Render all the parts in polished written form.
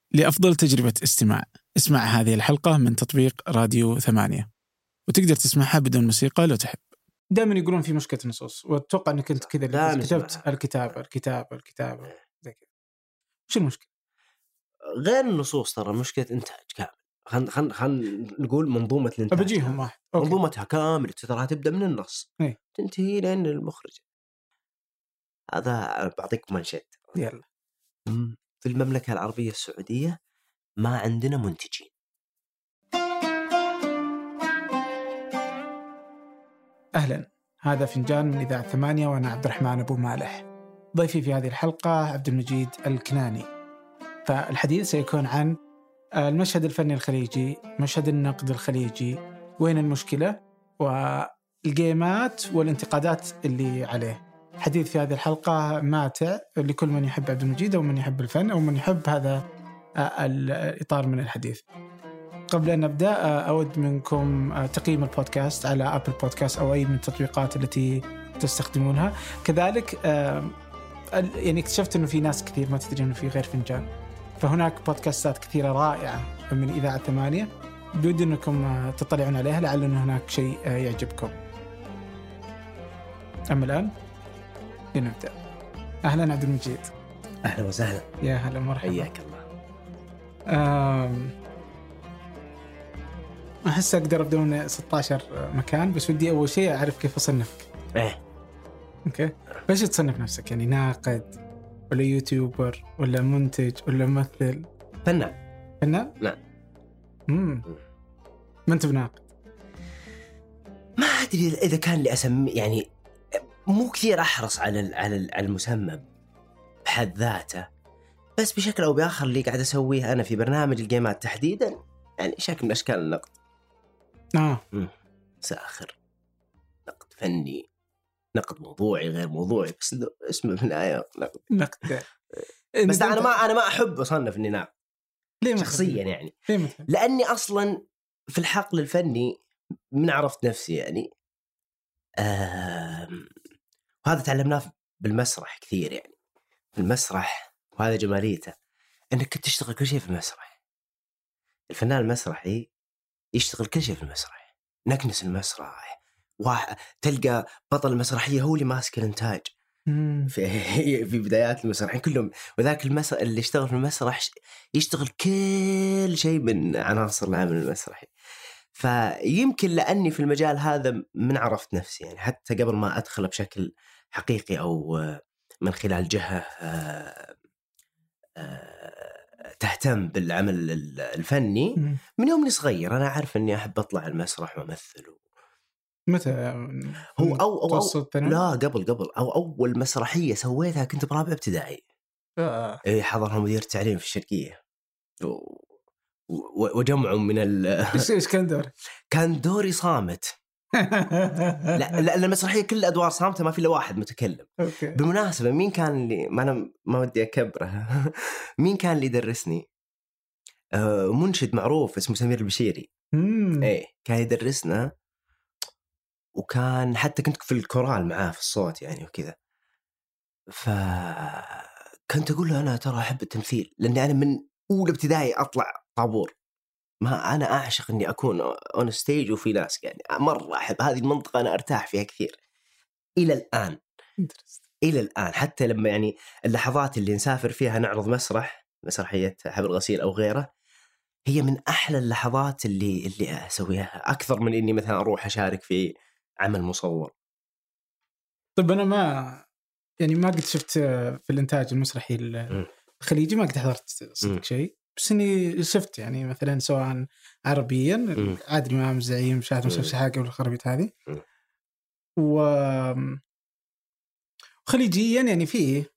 لأفضل تجربة استماع اسمع هذه الحلقة من تطبيق راديو 8 وتقدر تسمعها بدون موسيقى لو تحب. دائما يقولون في مشكلة نصوص وأتوقع أنك كنت كذا كتبت الكتابة زي كذا. وش المشكلة؟ غير النصوص ترى مشكلة إنتاج كامل. خل نقول منظومة الإنتاج. بجيهم واحد منظومتها كامل ترى تبدأ من النص تنتهي لين المخرج. هذا بعطيك منشد. يلا. في المملكة العربية السعودية ما عندنا منتجين. أهلا، هذا فنجان من إذاعة 8 وأنا عبد الرحمن أبو مالح. ضيفي في هذه الحلقة عبد المجيد الكناني. فالحديث سيكون عن المشهد الفني الخليجي، مشهد النقد الخليجي، وين المشكلة، والجيمات والانتقادات اللي عليه. حديث في هذه الحلقة ماتع لكل من يحب عبد المجيد أو من يحب الفن أو من يحب هذا الإطار من الحديث. قبل أن نبدأ أود منكم تقييم البودكاست على أبل بودكاست أو أي من التطبيقات التي تستخدمونها. كذلك يعني اكتشفت أنه في ناس كثير ما تدري أنه في غير فنجان، فهناك بودكاستات كثيرة رائعة من إذاعة 8 بودي أنكم تطلعون عليها لعل أن هناك شيء يعجبكم. أما الآن لنبدأ. أهلا عبد المجيد. أهلا وسهلا. يا هلا مرحبا. حياك الله. أحس أقدر أبدأ من 16 مكان، بس ودي أول شيء أعرف كيف أصنفك. أوكي. بس تصنف نفسك يعني ناقد ولا يوتيوبر ولا منتج ولا ممثل؟ فنان؟ لا. ما أنت بناقد؟ ما أدري إذا كان لي أسمي، يعني مو كثير أحرص على المسمى بحد ذاته، بس بشكل أو بآخر اللي قاعد أسويه أنا في برنامج الجيمات تحديدا يعني شكل من أشكال النقد. ساخر، نقد فني، نقد موضوعي غير موضوعي، بس اسمه في النهاية نقد. بس أنا ما أحب أصنف إني ناقد شخصيا يعني. لأني أصلا في الحقل الفني من عرفت نفسي يعني وهذا تعلمناه بالمسرح كثير يعني. في المسرح وهذا جماليته أنك تشتغل كل شيء في المسرح. الفنان المسرحي يشتغل كل شيء في المسرح، نكنس المسرح، وتلقى بطل المسرحية هو اللي ماسك الإنتاج في بدايات المسرحين كلهم، وذاك اللي يشتغل في المسرح يشتغل كل شيء من عناصر العمل المسرحي. فيمكن لأني في المجال هذا من عرفت نفسي يعني، حتى قبل ما أدخل بشكل حقيقي أو من خلال جهة تهتم بالعمل الفني. من يوم صغير أنا أعرف أني أحب أطلع المسرح وأمثل. متى هو أو لا قبل أو أول مسرحية سويتها كنت برابع ابتدائي. إيه، حضرها مدير التعليم في الشرقية وجمعوا من إيش كان دوري صامت. لا المسرحية كل الأدوار صامتة، ما في إلا واحد متكلم. بالمناسبة مين كان اللي ما ودي أكبره مين كان اللي يدرسني؟ منشد معروف اسمه سمير البشيري. إيه، كان يدرسنا، وكان حتى كنت في الكورال معاه في الصوت يعني وكذا. فكنت أقول له أنا ترى أحب التمثيل، لأني أنا من أولى ابتدائي أطلع طابور. ما أنا أعشق إني أكون on stage وفي ناس يعني، مرة أحب هذه المنطقة، أنا أرتاح فيها كثير إلى الآن. حتى لما يعني اللحظات اللي نسافر فيها نعرض مسرحية حبل الغسيل أو غيره، هي من أحلى اللحظات اللي أسويها، أكثر من إني مثلا أروح أشارك في عمل مصور. طب أنا ما قد شفت في الإنتاج المسرحي الخليجي، ما قد حضرت صدق شيء، بس إني شفت يعني مثلا سواء عربيا عادل إمام الزعيم، شاهد مسلسل حاجة والخربيط هذه، وخليجيا يعني فيه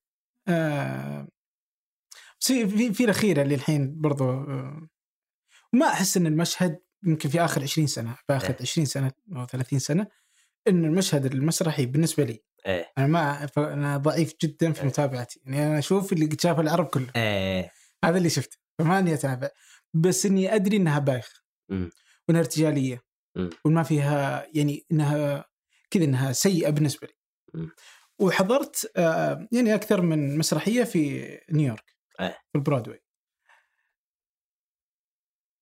في الأخيرة اللي الحين برضو ما أحس إن المشهد يمكن في آخر 20 سنة، في آخر 20 سنة أو 30 سنة، إن المشهد المسرحي بالنسبة لي أنا ضعيف جدا في متابعتي يعني. أنا أشوف اللي قد شافه العرب كله، هذا اللي شفته، فما أني أتابع، بس إني أدري إنها بايخ وإنها ارتجالية وما فيها يعني إنها كذا، إنها سيئة بالنسبة لي. وحضرت يعني أكثر من مسرحية في نيويورك في البرودواي،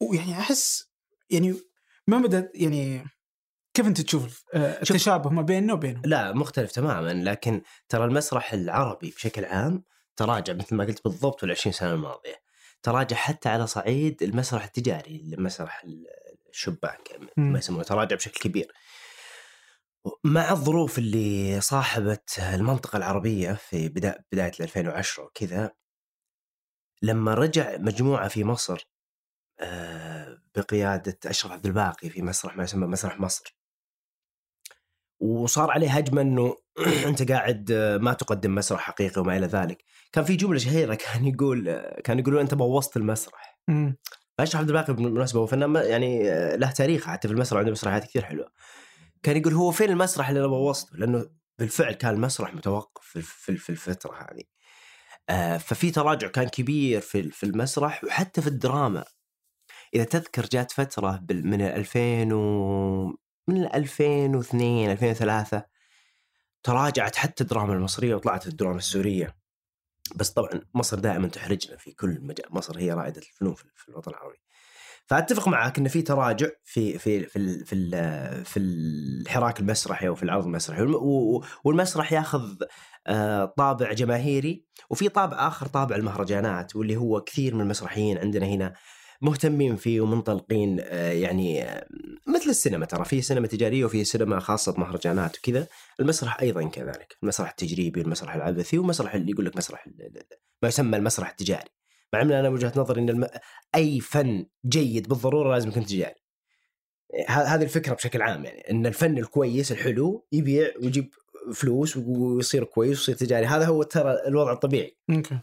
يعني أحس يعني ما بدأ يعني كيف أنت تشوف التشابه ما بيننا وبينهم؟ لا مختلف تماما، لكن ترى المسرح العربي بشكل عام تراجع مثل ما قلت بالضبط وال20 سنة الماضية، تراجع حتى على صعيد المسرح التجاري، المسرح الشباك ما يسمونه، تراجع بشكل كبير مع الظروف اللي صاحبت المنطقة العربية في بداية 2010 وكذا. لما رجع مجموعة في مصر بقيادة أشرف عبد الباقي في مسرح ما يسمى مسرح مصر، وصار عليه هجمة أنه أنت قاعد ما تقدم مسرح حقيقي وما إلى ذلك. كان في جملة شهيرة كان يقولون أنت بوظت المسرح. أشرف عبد الباقي بالمناسبة هو فنان يعني له تاريخ حتى في المسرح، عنده مسرحيات كثير حلوة. كان يقول هو فين المسرح اللي أنا بوظته، لأنه بالفعل كان المسرح متوقف في الفترة هذه. ففي تراجع كان كبير في المسرح وحتى في الدراما. إذا تذكر جات فترة من 2002 2003 تراجعت حتى الدراما المصرية وطلعت الدراما السورية. بس طبعا مصر دائما تحرجنا في كل مجال، مصر هي رائدة الفنون في الوطن العربي. فأتفق معك إن في تراجع في الحراك المسرحي وفي العرض المسرحي، والمسرح ياخذ طابع جماهيري، وفي طابع آخر طابع المهرجانات، واللي هو كثير من المسرحيين عندنا هنا مهتمين فيه ومنطلقين. يعني مثل السينما، ترى في سينما تجارية وفي سينما خاصة بمهرجانات وكذا. المسرح أيضا كذلك، المسرح التجريبي والمسرح العبثي والمسرح اللي يقول لك مسرح ما يسمى المسرح التجاري. مع أن أنا وجهة نظري إن أي فن جيد بالضرورة لازم يكون تجاري. هذه الفكرة بشكل عام، يعني إن الفن الكويس الحلو يبيع ويجيب فلوس ويصير كويس ويصير تجاري. هذا هو ترى الوضع الطبيعي.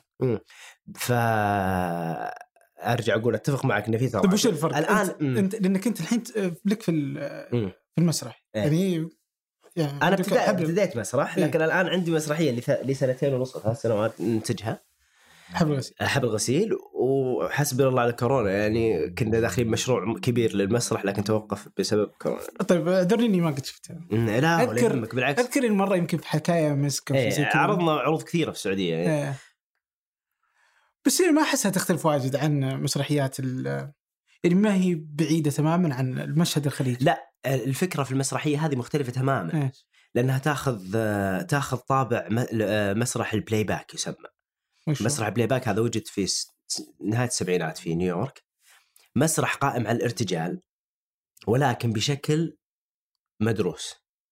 أرجع أقول أتفق معك إن في تراجع. طيب وش الفرق الآن؟ أنت لأنك أنت الحين لك في المسرح يعني أنا ابتديت مسرح، لكن الآن عندي مسرحية لي 2.5 3 سنوات ننتجها، حب الغسيل. وحسب الله على كورونا، يعني كنا داخلين مشروع كبير للمسرح لكن توقف بسبب كورونا. طيب اعذرني ما قد شفتها. لا بالعكس، أذكر المرة يمكن في حكاية مسك عرضنا عروض كثيرة في السعودية يعني. بس ما أحسها تختلف واجد عن مسرحيات يعني ما هي بعيدة تماما عن المشهد الخليجي. لا، الفكرة في المسرحية هذه مختلفة تماما. لأنها تأخذ طابع مسرح البلاي باك يسمى. مسرح البلاي باك هذا وجد في نهاية السبعينات في نيويورك. مسرح قائم على الارتجال ولكن بشكل مدروس.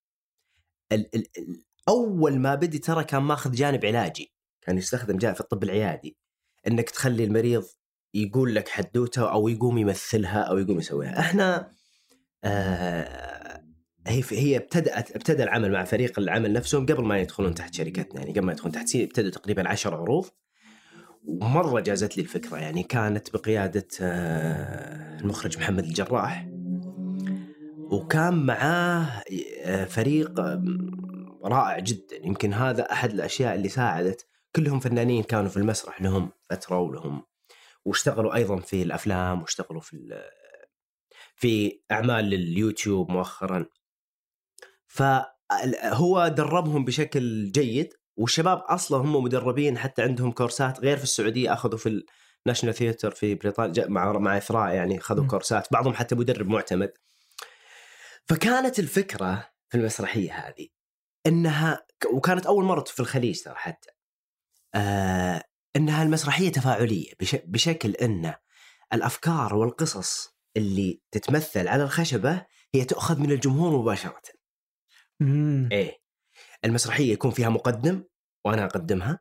أول ما بدي ترى كان ماخذ جانب علاجي، كان يستخدم في الطب العيادي، إنك تخلي المريض يقول لك حدوته أو يقوم يمثلها أو يقوم يسويها. إحنا هي ابتدى العمل مع فريق العمل نفسهم قبل ما يدخلون تحت شركتنا، يعني قبل ما يدخلون تحت ابتدوا تقريبا 10 عروض. ومرة جازت لي الفكرة، يعني كانت بقيادة المخرج محمد الجراح، وكان معاه فريق رائع جدا. يمكن هذا أحد الأشياء اللي ساعدت. كلهم فنانين كانوا في المسرح لهم فترة ولهم، واشتغلوا أيضا في الأفلام، واشتغلوا في أعمال اليوتيوب مؤخرا. فهو دربهم بشكل جيد، والشباب أصلا هم مدربين، حتى عندهم كورسات غير في السعودية، أخذوا في الناشونال ثياتر في بريطانيا مع إثراء، يعني أخذوا كورسات، بعضهم حتى مدرب معتمد. فكانت الفكرة في المسرحية هذه إنها، وكانت أول مرة في الخليج ترى حتى، إنها المسرحية تفاعلية بشكل إن الأفكار والقصص اللي تتمثل على الخشبة هي تأخذ من الجمهور مباشرة. إيه، المسرحية يكون فيها مقدم وأنا أقدمها،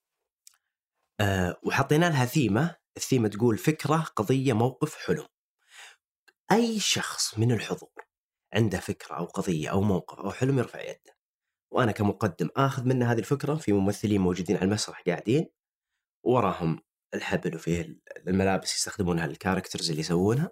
وحطينا لها الثيمة تقول فكرة، قضية، موقف، حلم. أي شخص من الحضور عنده فكرة أو قضية أو موقف أو حلم يرفع يده، وأنا كمقدم آخذ منه هذه الفكرة. في ممثلين موجودين على المسرح قاعدين، وراهم الحبل وفيه الملابس يستخدمونها الكاركترز اللي يسوونها،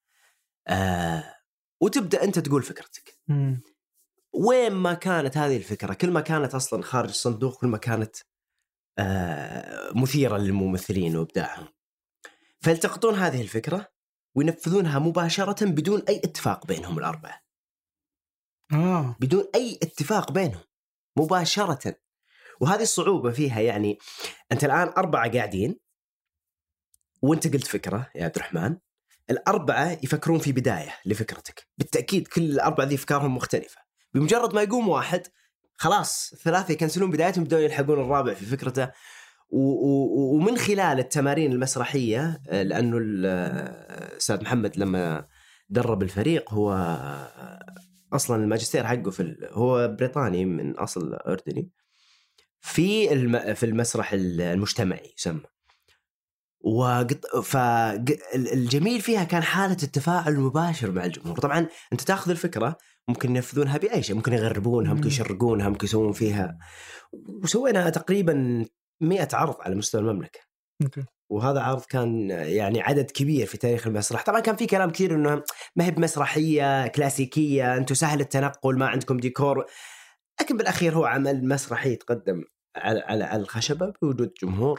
وتبدأ أنت تقول فكرتك. وين ما كانت هذه الفكرة، كل ما كانت أصلا خارج الصندوق، كل ما كانت مثيرة للممثلين وإبداعهم. فالتقطون هذه الفكرة وينفذونها مباشرة بدون أي اتفاق بينهم الأربعة. بدون أي اتفاق بينهم مباشرة. وهذه الصعوبة فيها، يعني أنت الآن 4 قاعدين وأنت قلت فكرة يا عبد الرحمن، الأربعة يفكرون في بداية لفكرتك، بالتأكيد كل الأربعة ذي أفكارهم مختلفة. بمجرد ما يقوم واحد خلاص الثلاثة يكنسلون بدايتهم بدون يلحقون الرابع في فكرته. ومن خلال التمارين المسرحية، لأنه الأستاذ محمد لما درب الفريق هو أصلا الماجستير حقه هو بريطاني من أصل أردني في المسرح المجتمعي يسمى. فالجميل فيها كان حالة التفاعل المباشر مع الجمهور. طبعا أنت تأخذ الفكرة ممكن ينفذونها بأي شيء، ممكن يغربونها، ممكن يشرقونها، ممكن يسوون فيها. وسوينا تقريبا 100 عرض على مستوى المملكة. وهذا عرض كان يعني عدد كبير في تاريخ المسرح. طبعا كان في كلام كثير إنه ما هي بمسرحية كلاسيكية، أنتم سهل التنقل، ما عندكم ديكور. لكن بالأخير هو عمل مسرحي يتقدم على الخشبة بوجود جمهور.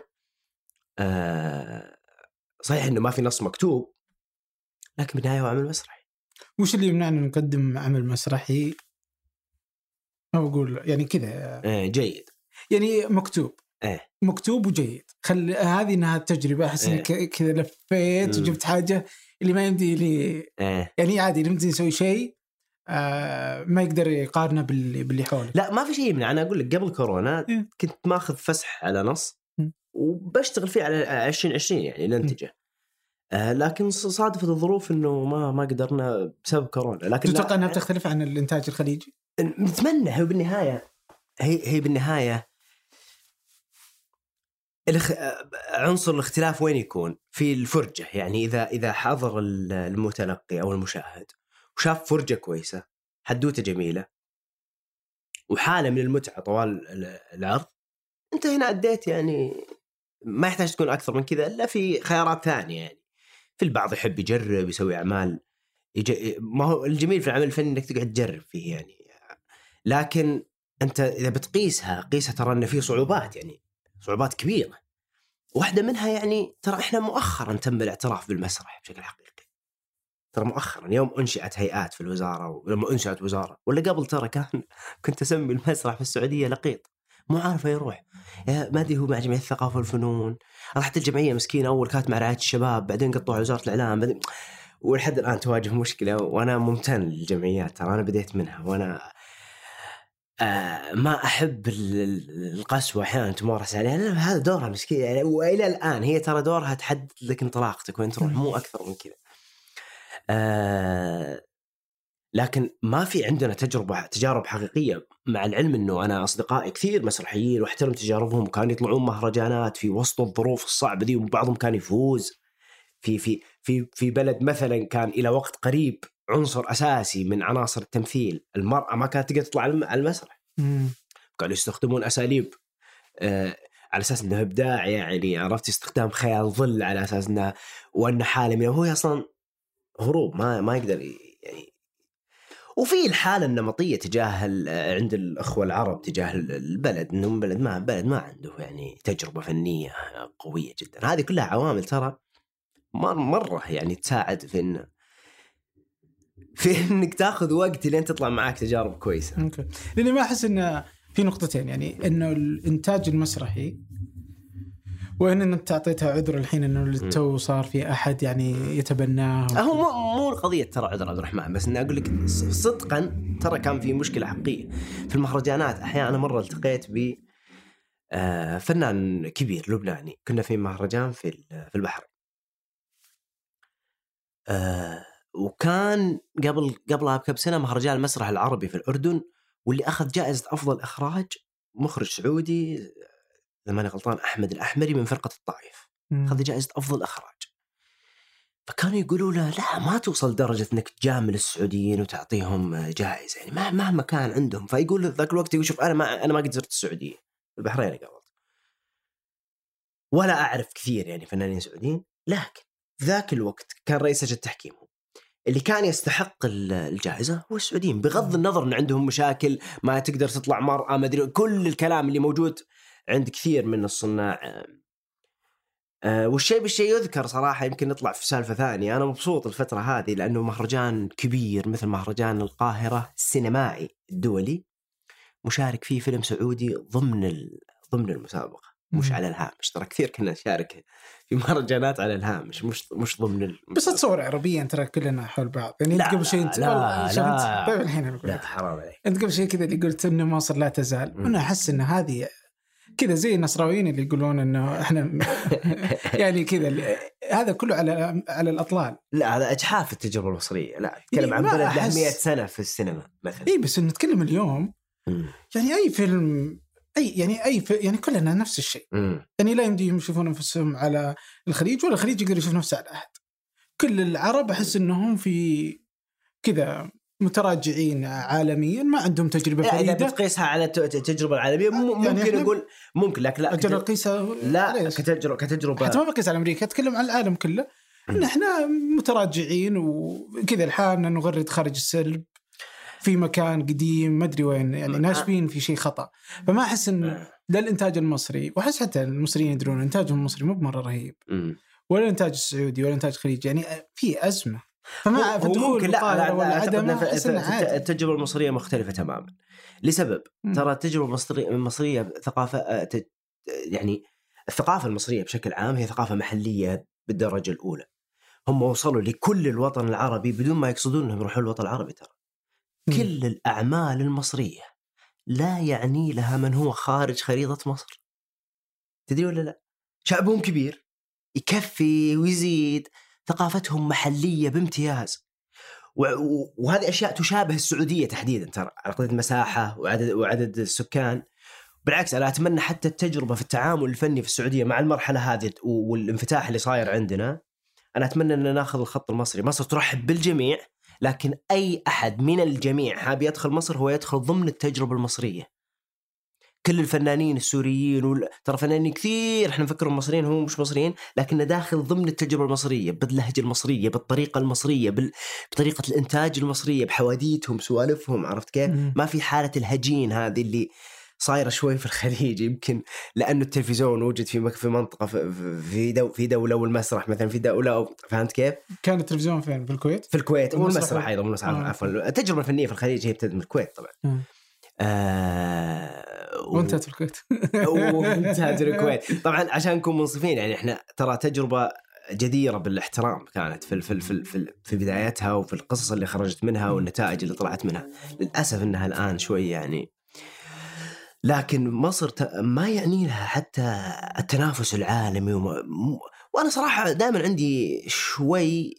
صحيح إنه ما في نص مكتوب، لكن بالنهاية هو عمل مسرحي. وش اللي يمنعنا نقدم عمل مسرحي أو أقول يعني كذا جيد، يعني مكتوب مكتوب وجيد؟ هذه إنها تجربة. أحس إنك كذا لفيت وجبت حاجة اللي ما يمدي لي يعني عادي نمدي نسوي شيء ما يقدر يقارنه باللي حوله. لا ما في شيء يمنع. أنا أقول لك قبل كورونا كنت ماخذ فسح على نص وبشتغل فيه على 2020 يعني ننتجه. لكن صادفت الظروف إنه ما قدرنا بسبب كورونا. لكن تتوقع أنها بتختلف عن الإنتاج الخليجي؟ نتمنى. هي بالنهاية عنصر الاختلاف وين يكون؟ في الفرجة. يعني إذا حضر المتلقي أو المشاهد وشاف فرجة كويسة، حدوتة جميلة، وحالة من المتعة طوال العرض، أنت هنا أديت. يعني ما يحتاج تكون أكثر من كذا إلا في خيارات ثانية. يعني في البعض يحب يجرب يسوي أعمال ما هو الجميل في العمل الفني إنك تقعد تجرب فيه يعني. لكن أنت إذا بتقيسها ترى إن في صعوبات، يعني صعوبات كبيرة. واحدة منها يعني ترى إحنا مؤخرا تم الاعتراف بالمسرح بشكل حقيقي. ترى مؤخرا يوم أنشئت هيئات في الوزارة، ولما أنشئت وزارة، ولا قبل ترى كنت أسمي المسرح في السعودية لقيط، مو عارفة يروح. ما أدري هو مع جمعية الثقافة والفنون، رحت الجمعية مسكينة أول كانت مع رعاية الشباب، بعدين قطعوا وزارة الإعلام، بعدين ولحد الآن تواجه مشكلة. وأنا ممتن للجمعيات، ترى أنا بديت منها وأنا ما أحب القسوة أحيانا تمارس عليها، لأن هذا دورها مسكين يعني. وإلى الآن هي ترى دورها تحدد لك انطلاقتك وين تروح، مو أكثر من كذا. لكن ما في عندنا تجارب حقيقية. مع العلم أنه أنا أصدقائي كثير مسرحيين واحترم تجاربهم، كانوا يطلعون مهرجانات في وسط الظروف الصعبة دي، وبعضهم كان يفوز في بلد مثلا كان إلى وقت قريب عنصر أساسي من عناصر التمثيل المرأة ما كانت تقدر تطلع على المسرح. كانوا يستخدمون أساليب على أساس أنه إبداع، يعني عرفت استخدام خيال ظل على أساس أنه وأنه حالة منه هو أصلا هروب ما يقدر يعني. وفي الحالة النمطية تجاه عند الأخوة العرب تجاه البلد، إنه بلد ما عنده يعني تجربة فنية قوية جدا. هذه كلها عوامل ترى مرة يعني تساعد في إنك تأخذ وقت لين تطلع معاك تجارب كويسة. أوكي. لأني ما أحس إن في نقطتين، يعني إنه الإنتاج المسرحي، وإن أنت تعطيتها عذر الحين إنه التو صار في أحد يعني يتبناه. هو مو القضية ترى عذر عبد الرحمن، بس إني أقول لك صدقا ترى كان في مشكلة حقيقية في المهرجانات. أحيانا مرة التقيت ب فنان كبير لبناني، كنا في مهرجان في البحرين، وكان قبلها بكم سنة مهرجان المسرح العربي في الأردن، واللي أخذ جائزة أفضل إخراج مخرج سعودي لما أنا غلطان أحمد الأحمري من فرقة الطائف، أخذ جائزة أفضل إخراج. فكانوا يقولوا له لا ما توصل درجة أنك تجامل السعوديين وتعطيهم جائزة، يعني مهما كان عندهم. فيقول ذاك الوقت يقول شوف أنا ما قد زرت السعودية، البحرين قبل، ولا أعرف كثير يعني فنانين سعوديين، لكن في ذاك الوقت كان رئيس لجنة التحكيم اللي كان يستحق الجائزة هو السعوديين، بغض النظر أن عندهم مشاكل، ما تقدر تطلع مرأة، ما أدري كل الكلام اللي موجود عند كثير من الصناع. والشيء بالشيء يذكر صراحة. يمكن نطلع في سالفة ثانية. أنا مبسوط الفترة هذه لأنه مهرجان كبير مثل مهرجان القاهرة السينمائي الدولي مشارك فيه فيلم سعودي ضمن المسابقة. مش على الهامش. ترى كثير كنا نشارك في مهرجانات على الهامش، مش ضمن بس تصور عربيا ترى كلنا حول بعض. يعني انت قبل شيء لا طيب الحين اقول لا حرام عليك، انت قبل شيء كذا اللي قلت ان مصر لا تزال، وانا احس ان هذه كذا زي النصراويين اللي يقولون انه احنا يعني كذا هذا كله على الاطلال. لا هذا اجحاف التجربه المصريه. لا اتكلم عن بلد له 100 سنه في السينما مثلا. اي بس نتكلم اليوم يعني اي فيلم يعني كلنا نفس الشيء. يعني لا يمديهم يشوفون انفسهم على الخليج ولا الخليج يقدر يشوف نفسه على أحد. كل العرب أحس أنهم في كذا متراجعين عالميا، ما عندهم تجربة فريدة. إذا بتقيسها على التجربة العالمية ممكن يعني نقول ممكن، لكن لا أجل قيسها لا كتجربة حتى ما بقيس على أمريكا، أتكلم عن العالم كله. إن إحنا متراجعين وكذا الحالنا نغرد خارج السرب في مكان قديم ما أدري وين، يعني ناشبين في شيء خطأ. فما أحس إن لا الإنتاج المصري، وأحس حتى المصريين يدرون إنتاجهم المصري مو بمرة رهيب، ولا الإنتاج السعودي ولا الإنتاج الخليجي، يعني في أزمة. فما ممكن لا التجربة المصرية مختلفة تماما لسبب. ترى التجربة المصرية ثقافة، يعني الثقافة المصرية بشكل عام هي ثقافة محلية بالدرجة الأولى. هم وصلوا لكل الوطن العربي بدون ما يقصدون أنهم يروحوا الوطن العربي. ترى كل الأعمال المصرية لا يعني لها من هو خارج خريطة مصر. تدري ولا لا؟ شعبهم كبير يكفي ويزيد، ثقافتهم محلية بامتياز، وهذه أشياء تشابه السعودية تحديدا. ترى على قدر المساحة وعدد السكان. بالعكس أنا أتمنى حتى التجربة في التعامل الفني في السعودية مع المرحلة هذه والانفتاح اللي صاير عندنا، أنا أتمنى أن ناخذ الخط المصري. مصر ترحب بالجميع، لكن أي أحد من الجميع حاب يدخل مصر هو يدخل ضمن التجربة المصرية. كل الفنانين السوريين ترى فنانين كثير احنا نفكرهم مصريين هم مش مصريين، لكن داخل ضمن التجربة المصرية باللهجة المصرية بالطريقة المصرية بطريقة الإنتاج المصرية بحواديتهم سوالفهم. عرفت كيف؟ ما في حالة الهجين هذه اللي صايرة شوي في الخليج، يمكن لأنه التلفزيون وجد في منطقة في دولة والمسرح مثلا في دولة. فهمت كيف؟ كان التلفزيون فين؟ في الكويت؟ في الكويت والمسرح أيضا عفوا التجربة الفنية في الخليج هي ابتدت من الكويت طبعا. وانتهت في الكويت. وانتهت الكويت طبعا عشان نكون منصفين. يعني احنا ترى تجربة جديرة بالاحترام كانت في بدايتها وفي القصص اللي خرجت منها والنتائج اللي طلعت منها. للأسف انها الآن شوي يعني، لكن مصر ما يعني لها حتى التنافس العالمي وأنا صراحة دائما عندي شوي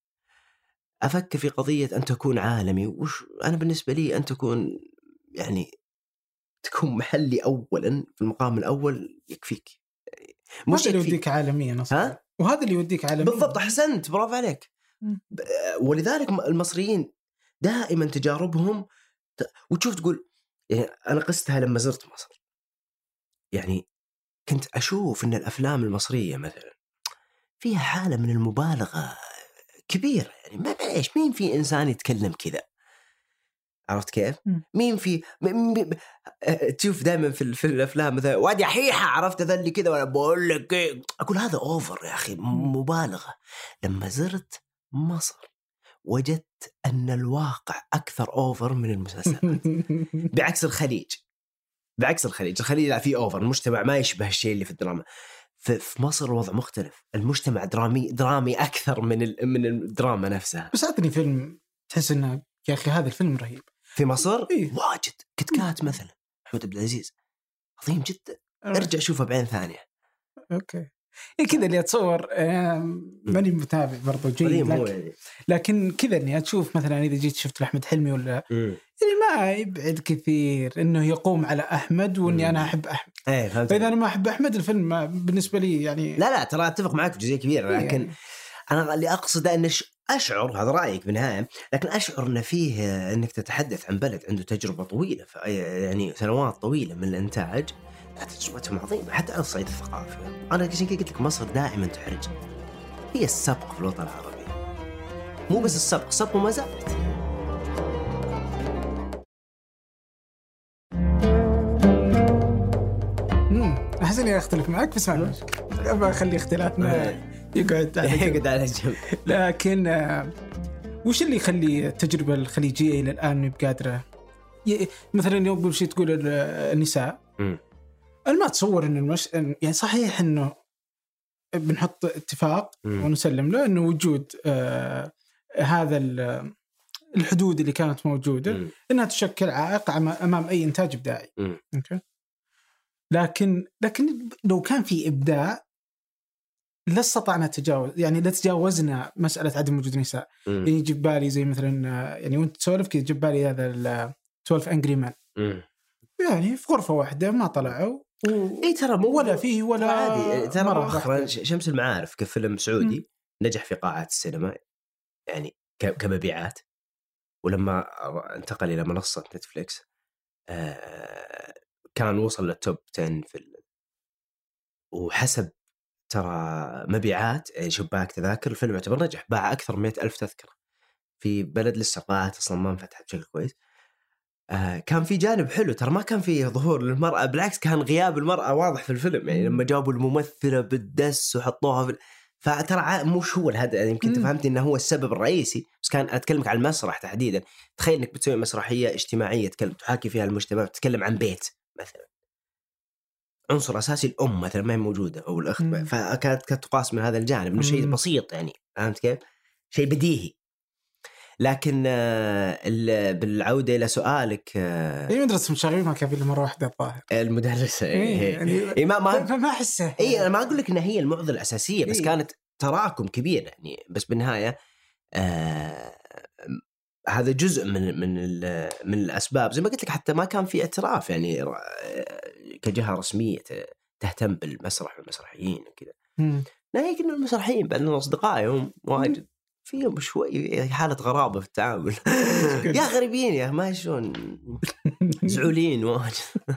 أفكر في قضية أن تكون عالمي. أنا بالنسبة لي أن تكون يعني تكون محلي أولا في المقام الأول يكفيك. مش اللي يوديك عالميا أصلا، وهذا اللي يوديك عالميا بالضبط. أحسنت، برافو عليك. ولذلك المصريين دائما تجاربهم وتشوف تقول يعني أنا قستها لما زرت مصر. يعني كنت أشوف إن الأفلام المصرية مثلا فيها حالة من المبالغة كبيرة. يعني ما إيش مين في إنسان يتكلم كذا. عرفت كيف؟ مين في تشوف دائما في الأفلام مثلا وادي حيحة، عرفت ذا اللي كذا، وأنا بقول لك إيه، أقول هذا أوفر يا أخي، مبالغة. لما زرت مصر وجدت أن الواقع أكثر أوفر من المسلسلات. بعكس الخليج الخليج فيه أوفر، المجتمع ما يشبه الشيء اللي في الدراما. في مصر الوضع مختلف، المجتمع درامي أكثر من الدراما نفسها. بس أعطني فيلم تحس إنه يا أخي هذا الفيلم رهيب في مصر. واجد. كتكات مثلا محمود عبد العزيز عظيم جدا، ارجع شوفه بعين ثانية. أوكي كذا اللي أتصور ماني متابع برضو جيد، لكن كذا إني أشوف مثلا إذا جيت شفت أحمد حلمي ولا يعني ما يبعد كثير إنه يقوم على أحمد وإني أنا أحب أحمد. فإذا أنا ما أحب أحمد الفيلم بالنسبة لي يعني لا ترى أتفق معك في جزئية كبيرة، لكن يعني أنا اللي أقصد أن أشعر، هذا رأيك بالنهاية، لكن أشعر أن فيه أنك تتحدث عن بلد عنده تجربة طويلة يعني سنوات طويلة من الإنتاج، تجربتهم عظيمة حتى على الصعيد الثقافي. أنا عشان كده قلت لك مصر دائما تحرج، هي السبق في الوطن العربي، مو بس السبق وما زالت. أحس إني أختلف معك، بس ما أبغى أخلي اختلافنا يقعد على جنب. لكن وش اللي يخلي التجربة الخليجية إلى الآن مش قادرة مثلا يوم قبل شيء تقول النساء أنا ما أتصور إن يعني صحيح إنه بنحط اتفاق ونسلم له إنه وجود هذا الحدود اللي كانت موجودة إنها تشكل عائق أمام أي إنتاج إبداعي. أوكي. لكن لو كان في إبداع لا استطعنا نتجاوز، يعني لا تجاوزنا مسألة عدم وجود نساء. يعني يجيب بالي زي مثلا يعني وانت تسولف كذا يجيب بالي هذا 12 Angry Men. يعني في غرفة واحدة ما طلعوا اي ترى ولا فيه ولا عادي. ترى مؤخرا شمس المعارف كفيلم سعودي نجح في قاعات السينما يعني كمبيعات، ولما انتقل إلى منصة نتفليكس كان وصل للتوب 10 وحسب ترى مبيعات يعني شباك تذاكر الفيلم يعتبر نجح، باع أكثر من 100,000 تذكرة في بلد لسه قاعات أصلا ما انفتحت بشكل كويس. كان في جانب حلو ترى، ما كان في ظهور للمرأة، بالعكس كان غياب المرأة واضح في الفيلم. يعني لما جابوا الممثلة بالدس وحطوها فترى مش هو الهدف. يعني يمكن تفهمت إنه هو السبب الرئيسي، بس كان أتكلمك عن المسرح تحديدا. تخيل إنك بتسوي مسرحية اجتماعية تحاكي فيها المجتمع، تتكلم عن بيت مثلا، عنصر أساسي الأم مثلا ما هي موجودة أو الأخت، فكانت تقاس من هذا الجانب إنه شيء بسيط. يعني فهمت كيف؟ شيء بديهي. لكن بالعودة إلى سؤالك، هي مدرسة مشاغبين ما كان في مرة واحدة الظاهر المدرسة يعني ما أحسه. أنا ما أقول لك إن هي المعضلة الأساسية، بس كانت تراكم كبير يعني. بس بالنهاية هذا جزء من الأسباب. زي ما قلت لك حتى ما كان في اعتراف يعني كجهة رسمية تهتم بالمسرح والمسرحيين وكذا. ناهيك إنه المسرحيين بأن أصدقائهم واجد فيهم شوي حالة غرابة في التعامل. يا غريبين يا ما شلون زعولين واجد.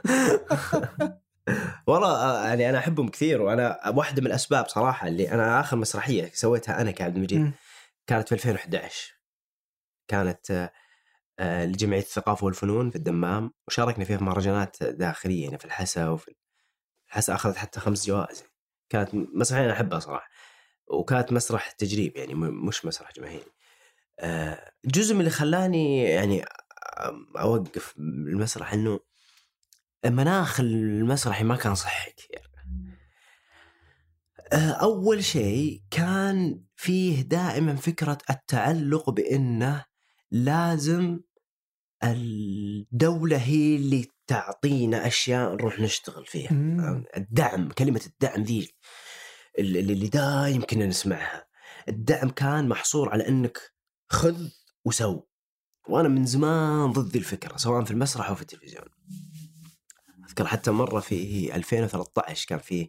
والله يعني أنا أحبهم كثير، وأنا واحدة من الأسباب صراحة اللي أنا آخر مسرحية سويتها أنا كعبد المجيد كانت في 2011، كانت لجمعية الثقافة والفنون في الدمام، وشاركنا فيها في مهرجانات داخلية يعني في الحسا، وفي الحسا أخذت حتى 5 جوائز. كانت مسرحية أنا أحبها صراحة، وكانت مسرح تجريب يعني مش مسرح جماهيري. جزء من اللي خلاني يعني أوقف المسرح إنه المناخ المسرحي ما كان صحي كثير. أول شيء كان فيه دائما فكرة التعلق بأنه لازم الدولة هي اللي تعطينا أشياء نروح نشتغل فيها. الدعم، كلمة الدعم ذي اللي دايم كنا نسمعها. الدعم كان محصور على أنك خذ وسو، وأنا من زمان ضد الفكرة سواء في المسرح أو في التلفزيون. أذكر حتى مرة في 2013 كان في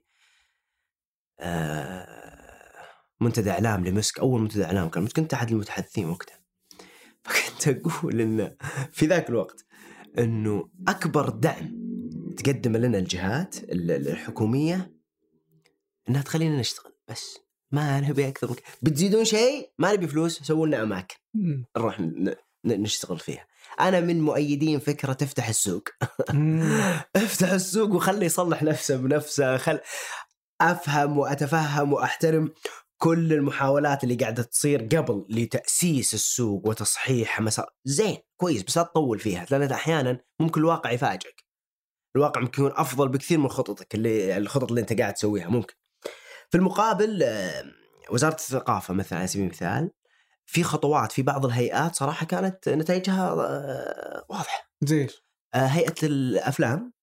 منتدى إعلام لمسك، أول منتدى إعلام كنت أحد المتحدثين وقتها، فكنت أقول إن في ذاك الوقت إنه أكبر دعم تقدم لنا الجهات الحكومية إنها تخلينا نشتغل، بس ما نبي أكثر من كده. بتزيدون شيء ما نبي فلوس، سووا لنا أماكن نروح نشتغل فيها. أنا من مؤيدين فكرة تفتح السوق. افتح السوق وخلي يصلح نفسه بنفسه. أفهم وأتفهم وأحترم كل المحاولات اللي قاعدة تصير قبل لتأسيس السوق وتصحيح زين كويس، بس لا تطول فيها، لأن أحيانا ممكن الواقع يفاجئك. الواقع ممكن يكون أفضل بكثير من خططك الخطط اللي أنت قاعد تسويها. ممكن في المقابل وزارة الثقافة مثلا على سبيل المثال في خطوات في بعض الهيئات صراحة كانت نتائجها واضحة. زي هيئة الأفلام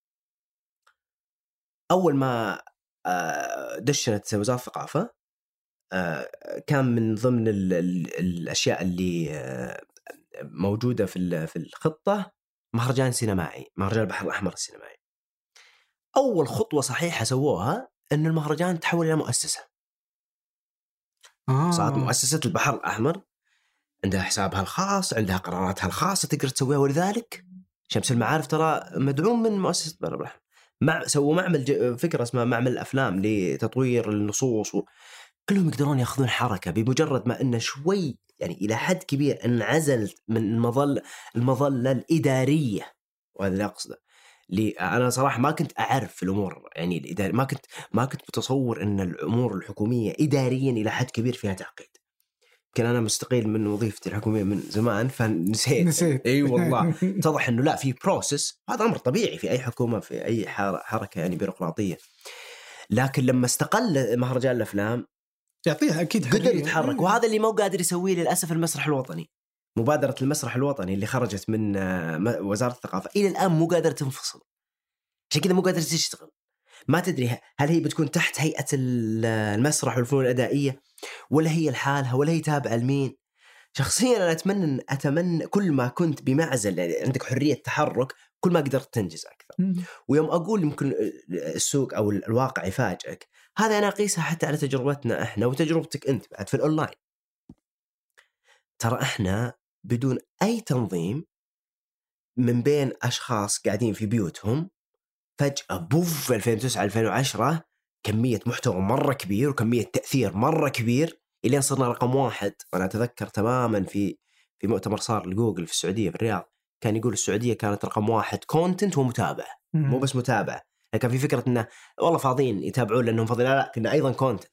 أول ما دشنت وزارة الثقافة كان من ضمن الأشياء اللي موجودة في الخطة مهرجان سينمائي، مهرجان البحر الأحمر السينمائي. أول خطوة صحيحة سووها أن المهرجان تحول إلى مؤسسة. صارت مؤسسة البحر الأحمر عندها حسابها الخاص، عندها قراراتها الخاصة تقدر تسويها. ولذلك شمس المعارف ترى مدعوم من مؤسسة البحر الأحمر. سووا معمل فكرة اسمها معمل الأفلام لتطوير النصوص كلهم يقدرون يأخذون حركة بمجرد ما أن شوي يعني إلى حد كبير انعزلت من المظلة الإدارية. وهذا اللي أقصده. أنا صراحة ما كنت أعرف الأمور يعني الإدارية، ما كنت متصور أن الأمور الحكومية إداريا إلى حد كبير فيها تعقيد. يمكن أنا مستقيل من وظيفتي الحكومية من زمان فنسيت. أي والله اتضح إنه لا في بروسس، هذا أمر طبيعي في أي حكومة في أي حركة يعني بيروقراطية. لكن لما استقل مهرجان الأفلام يعطيها أكيد قدر يتحرك، وهذا اللي مو قادر يسويه للأسف المسرح الوطني. مبادرة المسرح الوطني اللي خرجت من وزارة الثقافة إلى الآن مو قادر تنفصل، عشان كذا مو قادر تشتغل. ما تدري هل هي بتكون تحت هيئة المسرح والفنون الأدائية، ولا هي لحالها، ولا هي تابعة لمين. شخصيا أنا أتمنى كل ما كنت بمعزل يعني عندك حرية تحرك كل ما قدرت تنجز أكثر. ويوم أقول يمكن السوق أو الواقع يفاجئك، هذا أنا أقيسها حتى على تجربتنا إحنا وتجربتك أنت بعد في الأونلاين. ترى إحنا بدون أي تنظيم من بين أشخاص قاعدين في بيوتهم، فجأة بوف 2009-2010 كمية محتوى مرة كبير وكمية تأثير مرة كبير، إلى صرنا رقم 1. وأنا أتذكر تماما في مؤتمر صار لجوجل في السعودية في الرياض، كان يقول السعودية كانت رقم 1 كونتنت ومتابعة، مو بس متابعة، لكن في فكرة إنه والله فاضيين يتابعون لأنهم فاضيين، لا كنا أيضا كونتنت.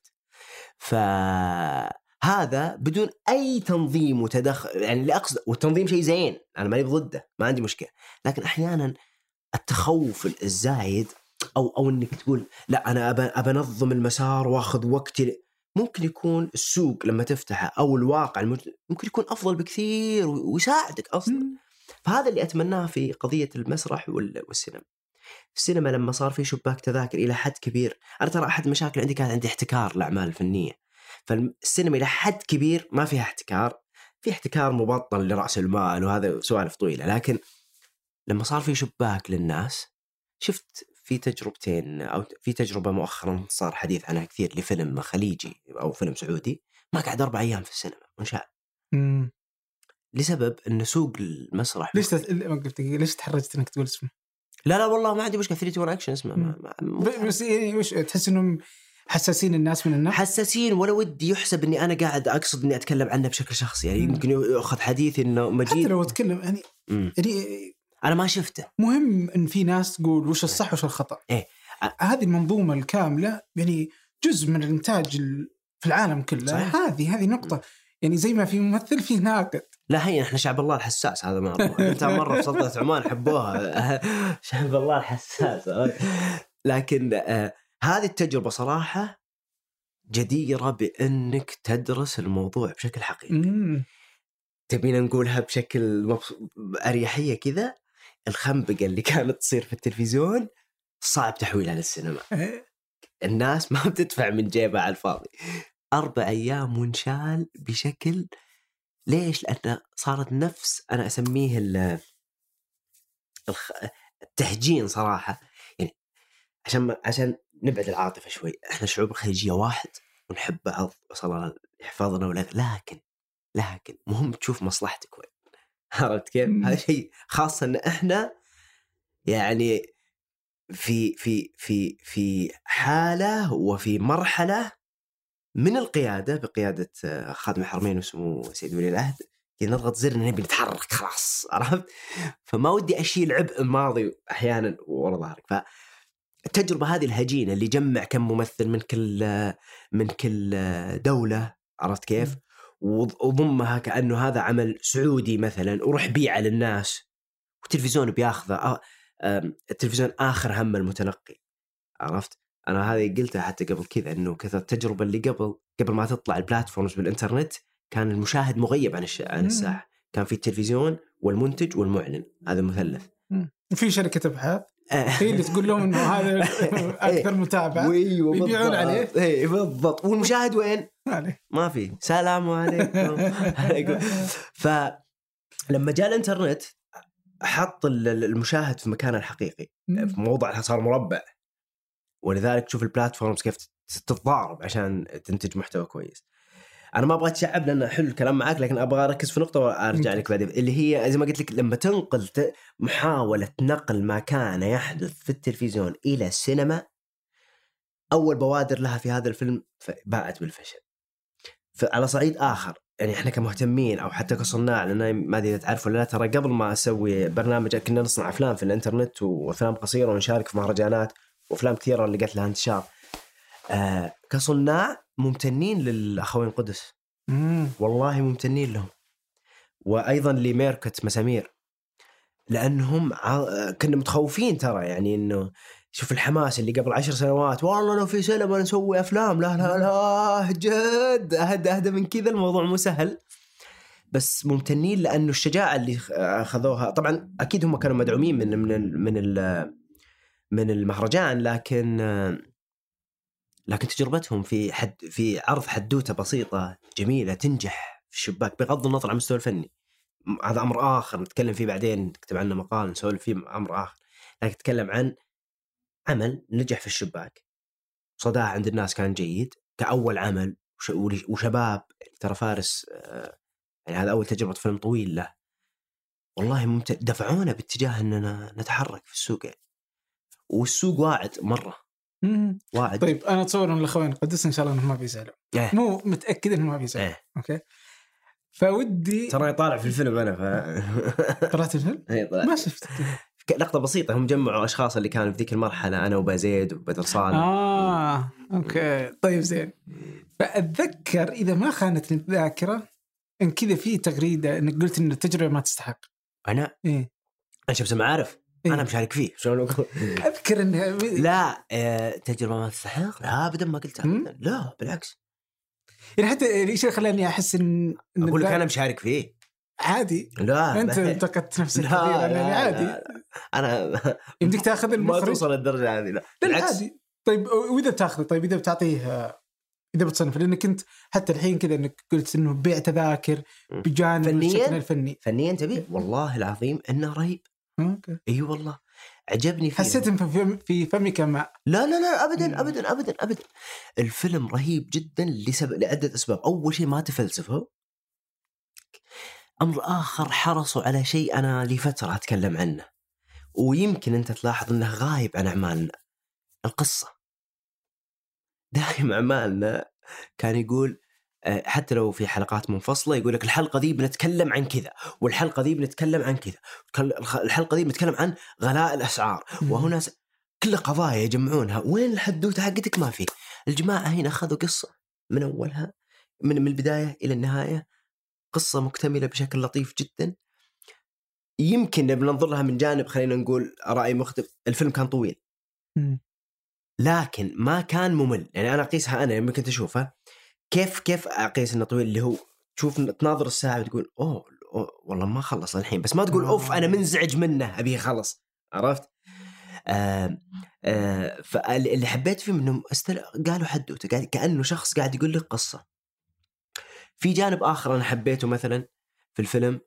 فهذا بدون أي تنظيم وتدخل يعني اللي أقصد، والتنظيم شيء زين أنا ماني ضده، ما عندي مشكلة، لكن أحيانا التخوف الزايد أو إنك تقول لا أنا أبى أنظم المسار وأخذ وقتي، ممكن يكون السوق لما تفتحه أو الواقع ممكن يكون أفضل بكثير ويساعدك أصلا. فهذا اللي أتمناه في قضية المسرح والسينما. السينما لما صار في شباك تذاكر إلى حد كبير، أنا ترى أحد مشاكل عندي كانت عندي احتكار الأعمال الفنية، فالسينما إلى حد كبير ما فيها احتكار، في احتكار مبطن لرأس المال وهذا سوالف طويلة. لكن لما صار في شباك للناس، شفت في تجربتين أو في تجربة مؤخرا صار حديث عنها كثير لفيلم خليجي أو فيلم سعودي ما قعد 4 أيام في السينما وانشاء، لسبب إن سوق المسرح. ليش تحرجت إنك تقول اسمه؟ لا والله ما عندي مشكلة، 3-1 أكشن اسمه. بس وش تحس إنهم حساسين الناس من الناس؟ حساسين، ولا ودي يحسب إني أنا قاعد أقصد إني أتكلم عنه بشكل شخصي، يعني يمكن يأخذ حديث إنه مجيد. حتى لو أتكلم يعني أنا ما شفته. مهم إن في ناس تقول وش الصح وش الخطأ. هذه المنظومة الكاملة يعني جزء من الإنتاج في العالم كله. هذه نقطة. يعني زي ما في ممثل فيه ناقد. لا هي إحنا شعب الله الحساس، هذا مرة أنت مرة في سلطنة عمان حبوها شعب الله الحساس. لكن هذه التجربة صراحة جديرة بأنك تدرس الموضوع بشكل حقيقي. تبينا نقولها بشكل أريحية كذا، الخنبقة اللي كانت تصير في التلفزيون صعب تحويلها للسينما. الناس ما بتدفع من جيبها على الفاضي. 4 أيام ونشال بشكل. ليش؟ لأن صارت نفس أنا أسميه التهجين صراحة، يعني عشان نبعد العاطفة شوي. إحنا الشعوب الخليجية واحد ونحب بعض وصل الله يحفظنا، لكن مهم تشوف مصلحتك وين. عرفت كيف؟ هذا شيء خاصة إن إحنا يعني في حالة وفي مرحلة من القيادة بقيادة خادم الحرمين واسمه سيد ولي العهد، نضغط زر نبي نتحرك خلاص، عرفت؟ فما ودي أشيل عبء الماضي أحيانا ورا ظهرك. فالتجربة هذه الهجينة اللي جمع كم ممثل من كل دولة، عرفت كيف؟ وضمها كأنه هذا عمل سعودي مثلا، وروح بيعه للناس، والتلفزيون بياخذه. التلفزيون آخر هم المتلقي، عرفت؟ أنا هذه قلتها حتى قبل كذا، إنه كذا التجربة اللي قبل ما تطلع البلاتفورمز بالإنترنت كان المشاهد مغيب عن الساحة، كان في التلفزيون والمنتج والمعلن، هذا مثلث. وفي شركة أبحاث هي اللي تقول لهم إنه هذا أكثر متابعة ويبيعون عليه. إيه بالضبط. والمشاهد وين؟ ما في. سلام عليكم. فلما جاء الإنترنت حط المشاهد في مكانه الحقيقي، في موضع صار مربع، ولذلك تشوف البلاتفورمز كيف تتضارب عشان تنتج محتوى كويس. أنا ما أبغى أتشعب لأن أحل الكلام معاك، لكن أبغى أركز في نقطة وأرجع لك بعدين، اللي هي زي ما قلت لك، لما تنقل محاولة نقل ما كان يحدث في التلفزيون إلى السينما، أول بوادر لها في هذا الفيلم باءت بالفشل. فعلى صعيد آخر، يعني إحنا كمهتمين أو حتى كصناع، لأن ما أدري إذا تعرف ولا لا، ترى قبل ما أسوي برنامج كنا نصنع أفلام في الإنترنت وأفلام قصيرة ونشارك في مهرجانات وأفلام كثيرة اللي قلت لها انتشار. كصناع ممتنين للأخوين قدس والله ممتنين لهم. وأيضا لميركت مسامير، لأنهم كنا متخوفين ترى، يعني إنه شوف الحماس اللي قبل 10 سنوات، والله لو في سينما نسوي أفلام، لا لا لا جد أهدى من كذا، الموضوع مو سهل. بس ممتنين لأنه الشجاعة اللي أخذوها، طبعا أكيد هم كانوا مدعومين من المهرجان، لكن تجربتهم في عرض حدوتة بسيطة جميلة تنجح في الشباك، بغض النظر عن المستوى الفني، هذا أمر آخر نتكلم فيه بعدين، نكتب عنه مقال نسولف فيه، أمر آخر. لكن نتكلم عن عمل نجح في الشباك، صداه عند الناس كان جيد كأول عمل، وشباب ترى فارس، يعني هذا أول تجربة فيلم طويل له، والله دفعونا باتجاه أننا نتحرك في السوق يعني. والسوق واعد مرة واعد. طيب أنا أتصور أن الأخوين القدس إن شاء الله أنهم ما بيزعلوا، مو متأكد أنهم ما بيزعلوا. أوكي، فودي ترى يطالع في الفيلم أنا طلعت الفيلم؟ ما شفت لقطة بسيطة، هم جمعوا أشخاص اللي كانوا في ذيك المرحلة، أنا وبازيد وبدر صالح. أوكي طيب زين. فأتذكر إذا ما خانت الذاكرة إن كذا في تغريدة إنك قلت إن التجربة ما تستحق. أنا شخص ما عارف. أنا مشارك فيه شلون أقول. أذكر إنها لا تجربة ما تستحق، لا أبدا ما قلتها، لا بالعكس. يعني حتى الشيء خلاني أحس إن أقول لك أنا مشارك فيه عادي. لا أنت انتقدت نفسك كثير. أنا عادي. لا. أنا يمديك تأخذ المخرج، ما توصل الدرجة هذه. لا عادي. طيب وإذا بتأخذ، طيب إذا بتعطيه، إذا بتصنف، لأنك أنت حتى الحين كذا إنك قلت إنه بيع تذاكر بجانب الشكل الفني. فنيا تبي والله العظيم إنه رهيب. أوكي. أيوة والله عجبني فيه. حسيت في فمك ماء. لا أبدا. الفيلم رهيب جدا لعدة أسباب. أول شيء ما تفلسفه. أمر آخر حرصوا على شيء أنا لفترة أتكلم عنه، ويمكن أنت تلاحظ أنه غايب عن أعمالنا، القصة. دائما أعمالنا كان يقول، حتى لو في حلقات منفصلة يقول لك الحلقة دي بنتكلم عن كذا، والحلقة دي بنتكلم عن كذا، الحلقة دي بنتكلم عن غلاء الأسعار، وهنا كل قضايا يجمعونها. وين الحدوتة حقتك؟ ما في. الجماعة هنا أخذوا قصة من أولها، من البداية إلى النهاية، قصة مكتملة بشكل لطيف جدا. يمكن بننظر لها من جانب، خلينا نقول رأي مختلف، الفيلم كان طويل لكن ما كان ممل. يعني أنا أقيسها، أنا لما كنت أشوفها كيف أقيس إنه طويل، اللي هو تشوف تناظر الساعة وتقول أوه والله ما خلص الحين، بس ما تقول أوف أنا منزعج منه أبيه خلص. عرفت؟ فاللي حبيت فيه منهم قالوا حدوته، كأنه شخص قاعد يقول لك قصة. في جانب آخر أنا حبيته مثلا في الفيلم،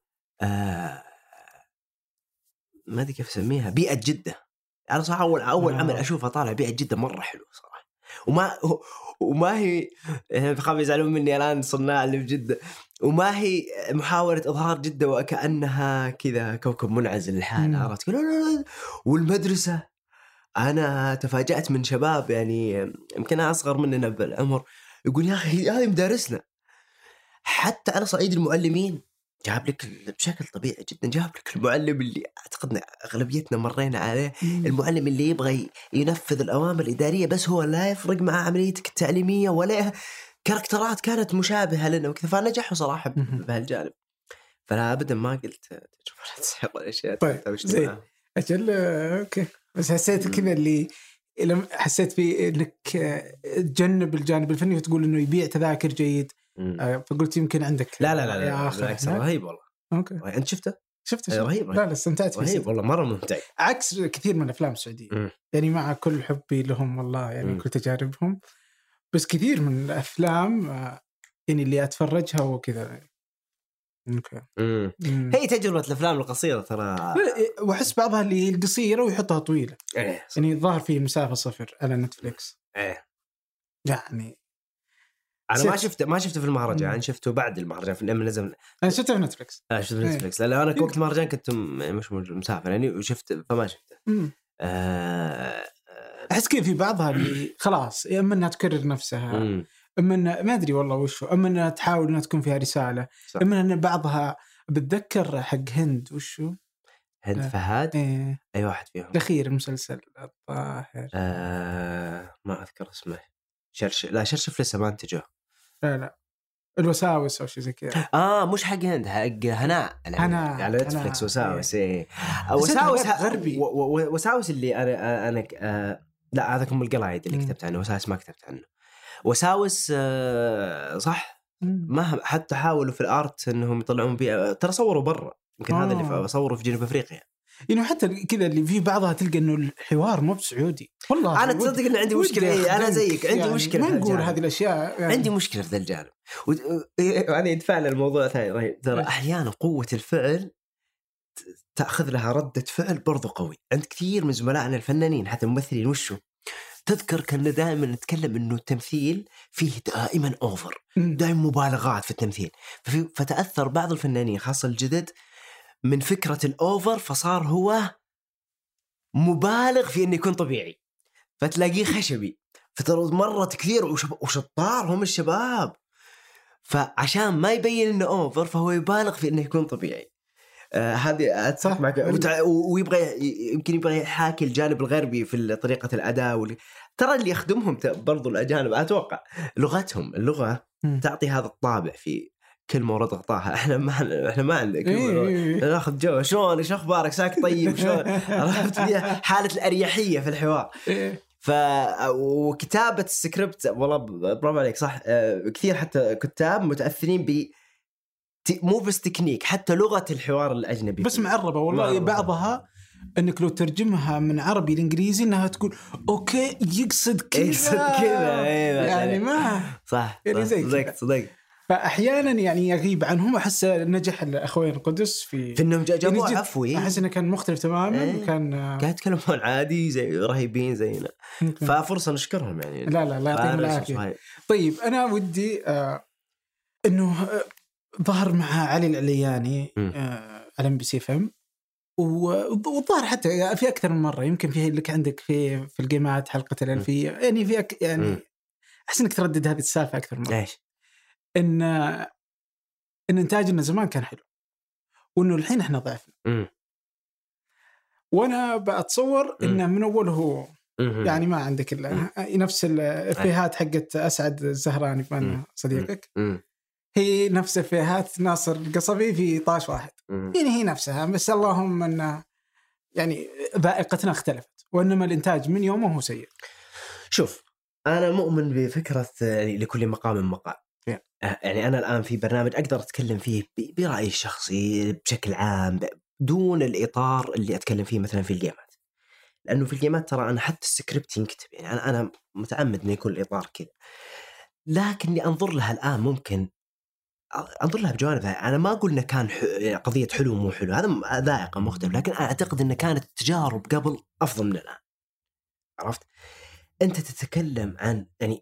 ما أدري كيف أسميها، بيئة جدة. أنا صراحة أول عمل أشوفها طالع بيئة جدة مرة حلوة صراحة. وما هي خاف يزعلون مني الآن صناع اللي في جدة، وما هي محاولة إظهار جدة وكأنها كذا كوكب منعزل لحالها. عرفت؟ والمدرسة أنا تفاجأت من شباب يعني يمكن أصغر مننا بالعمر يقول يا أخي هذه مدارسنا. حتى على صعيد المعلمين جاب لك بشكل طبيعي جدا، جاب لك المعلم اللي أعتقد أغلبيتنا مرينا عليه، المعلم اللي يبغى ينفذ الأوامر الإدارية بس هو لا يفرق مع عمليتك التعليمية ولا كاركترات كانت مشابهة لنا وكذا، فنجحوا صراحة بهالجانب. فلا أبدا ما قلت تجربة لا تستحق الأشياء. طيب زين أجل أوكي، بس حسيت كذا اللي لما حسيت في إنك تجنب الجانب الفني وتقول إنه يبيع تذاكر جيد، فقلت يمكن عندك لا بالعكس رهيب والله. أوكي. أنت شفته رهيب. لا استمتعت فيه رهيب والله مرة ممتع، عكس كثير من الأفلام السعودية. يعني مع كل حبي لهم والله، يعني كل تجاربهم، بس كثير من الأفلام يعني اللي أتفرجها وكذا. أوكي. هي تجربة الأفلام القصيرة ترى، وأحس بعضها اللي القصيرة ويحطها طويلة. يعني الظاهر فيه مسافة صفر على نتفليكس. يعني أنا ما شفته في المهرجان، يعني شفته بعد المهرجان لما نزل. أنا شفته في نتفليكس. شفته في نتفليكس لأن أنا وقت المهرجان كنت مش مسافر يعني، وشفت فما شفته. أحس كذا في بعضها اللي خلاص إما أنها تكرر نفسها، إما أنها ما أدري والله وشو، إما أنها تحاول أنها تكون فيها رسالة، إما أن بعضها بتذكر حق هند وشو هند فهد. أي واحد فيهم الأخير المسلسل الظاهر ما أذكر اسمه. شرشف لسه ما انتجه. لا الوساوس أو شيء زي كذا. مش حق هند، حق هناء على نتفليكس. وساوس وساوس غربي. وساوس اللي أنا لا هذا كم القلايد اللي كتبت عنه. وساوس ما كتبت عنه. وساوس صح، ما حتى حاولوا في الارت انهم يطلعون بيئة، ترى صوروا برا، يمكن هذا اللي صوروا في جنوب افريقيا. يعني حتى كذا اللي في بعضها تلقى انه الحوار مو بسعودي. والله انا تصدق ان عندي مشكله. انا زيك عندي يعني مشكله، ما نقول هذه الاشياء يعني. عندي مشكله في ذا الجانب. وانا يدفع الموضوع ثاني رهيب. ترى احيانا قوه الفعل تاخذ لها رده فعل برضو قوي عند كثير من زملائنا الفنانين حتى الممثلين. وشو تذكر كنا دائما نتكلم انه التمثيل فيه دائما اوفر، دائما مبالغات في التمثيل. فتأثر بعض الفنانين خاصة الجدد من فكرة الاوفر، فصار هو مبالغ في انه يكون طبيعي، فتلاقيه خشبي. فترى مرة كثير وشطار هم الشباب، فعشان ما يبين انه اوفر فهو يبالغ في انه يكون طبيعي. هذه أتفق معك. ويبغى يمكن يبغى يحاكي الجانب الغربي في طريقة الأداء ترى اللي يخدمهم برضو الأجانب أتوقع لغتهم. اللغة تعطي هذا الطابع في كلمة ورد غطاها. إحنا ما عندك ناخذ جو شلون إيش أخبارك ساك طيب شلون، عرفت فيها حالة الأريحية في الحوار. وكتابة السكريبت والله برافو عليك صح. كثير حتى كتاب متأثرين مو بس تكنيك، حتى لغة الحوار الأجنبي بس معربة والله. بعضها أنك لو ترجمها من عربي لإنجليزي أنها تقول أوكي يقصد كذا يعني ما صح يعني صدق. فأحيانا يعني يغيب عنهم. أحس نجح الأخوين القدس في إنهم جابوا عفوي. أحس إنه كان مختلف تماما. كان يتكلمون عادي زي رهيبين زينا. ففرصة نشكرهم يعني. لا يعطيهم العافية. طيب أنا ودي إنه ظهر مع علي العلياني على MBC FM، وظهر حتى في أكثر من مرة. يمكن فيه لك عندك في الجيمات حلقة الألفية يعني في يعني أحس إنك تردد هذه السالفة أكثر من مرة. إن إنتاجنا زمان كان حلو، وإنه الحين إحنا ضعفنا. وأنا بأتصور إنه من أوله يعني ما عندك إلا نفس الإفيهات حقت أسعد الزهراني بأنه صديقك، هي نفس فيهات ناصر القصبي في طاش واحد. يعني هي نفسها، بس اللهم أن يعني ذائقتنا اختلفت، وإنما الإنتاج من يومه هو سيء. شوف أنا مؤمن بفكرة يعني لكل مقام مقال. يعني أنا الآن في برنامج أقدر أتكلم فيه برأيي الشخصي بشكل عام دون الإطار اللي أتكلم فيه مثلا في الجيمات، لأنه في الجيمات ترى أنا حتى السكريبت ينكتب، يعني أنا متعمد أن يكون الإطار كذا، لكني أنظر لها الآن ممكن أنظر لها بجوانب. أنا ما أقول إنه كان قضية حلو مو حلو، هذا ذائقة مختلف، لكن أعتقد إن كانت التجارب قبل أفضل من الآن. عرفت؟ أنت تتكلم عن يعني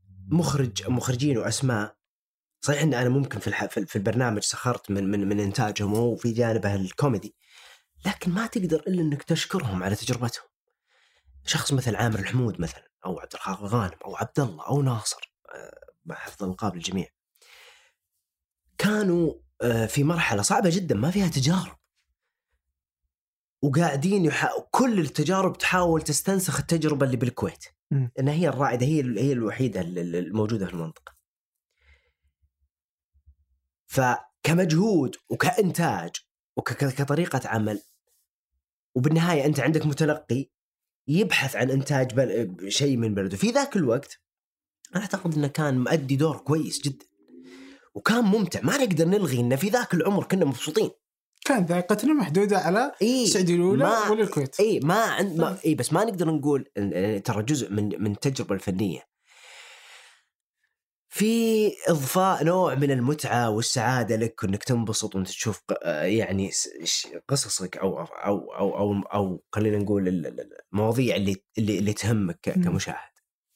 مخرجين وأسماء. صحيح إن أنا ممكن في البرنامج سخرت من إنتاجهم وفي جانبه الكوميدي، لكن ما تقدر إلا إنك تشكرهم على تجربتهم. شخص مثل عامر الحمود مثلا، أو عبد الخالق غانم، أو عبد الله، أو ناصر، مع حفظ الألقاب للجميع، كانوا في مرحلة صعبة جدا ما فيها تجارب، وقاعدين كل التجارب تحاول تستنسخ التجربة اللي بالكويت، إنها هي الرائدة، هي الوحيدة الموجودة في المنطقة. فكمجهود وكإنتاج وكطريقة عمل، وبالنهاية أنت عندك متلقي يبحث عن إنتاج شيء من بلده. في ذاك الوقت أنا أعتقد أنه كان مؤدي دور كويس جدا وكان ممتع. ما نقدر نلغي أنه في ذاك العمر كنا مبسوطين. كان ذائقتنا محدودة على السعودية الأولى والكويت. بس ما نقدر نقول ترى جزء من التجربة الفنية في إضفاء نوع من المتعة والسعادة لك، إنك تنبسط وأنت تشوف يعني قصصك أو خلينا نقول المواضيع اللي تهمك كمشاهد.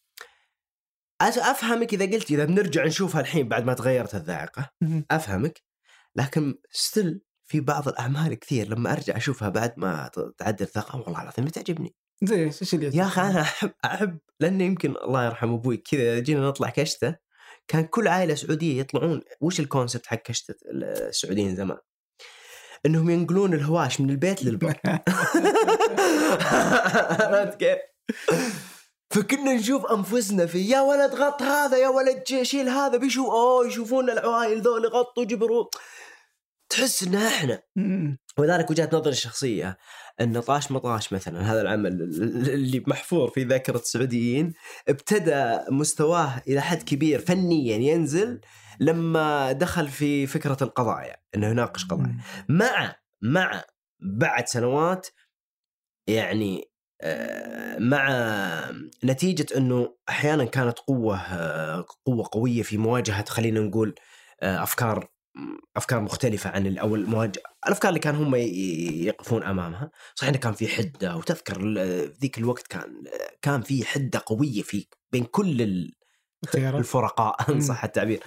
أفهمك إذا بنرجع نشوفها الحين بعد ما تغيرت الذائقة، أفهمك، لكن ستيل في بعض الأعمال كثير لما أرجع أشوفها بعد ما تعدل الثقة والله العظيم بتعجبني. زي إيش اللي يا أخي أنا أحب لأن يمكن الله يرحم أبوي كذا جينا نطلع كشتة، كان كل عائلة سعودية يطلعون. وش الكونسبت حق كشتة السعوديين زمان؟ إنهم ينقلون الهواش من البيت للبر. كيف؟ فكنا نشوف أنفسنا في يا ولد غط هذا، يا ولد شيل هذا، بيشوف يشوفون العوائل ذول غطوا جبروا، تحس إن إحنا. وذلك وجهة نظري الشخصية أن طاش مطاش مثلا هذا العمل اللي محفور في ذاكرة السعوديين ابتدى مستواه إلى حد كبير فنيا ينزل لما دخل في فكرة القضايا، أنه يناقش قضايا مع بعد سنوات يعني مع نتيجة أنه أحيانا كانت قوة قوية في مواجهة خلينا نقول أفكار مختلفة عن الأفكار اللي كان هم يقفون أمامها. صحيح أنه كان في حدة، وتذكر ذيك الوقت كان في حدة قوية بين كل الفرقاء إن صح التعبير.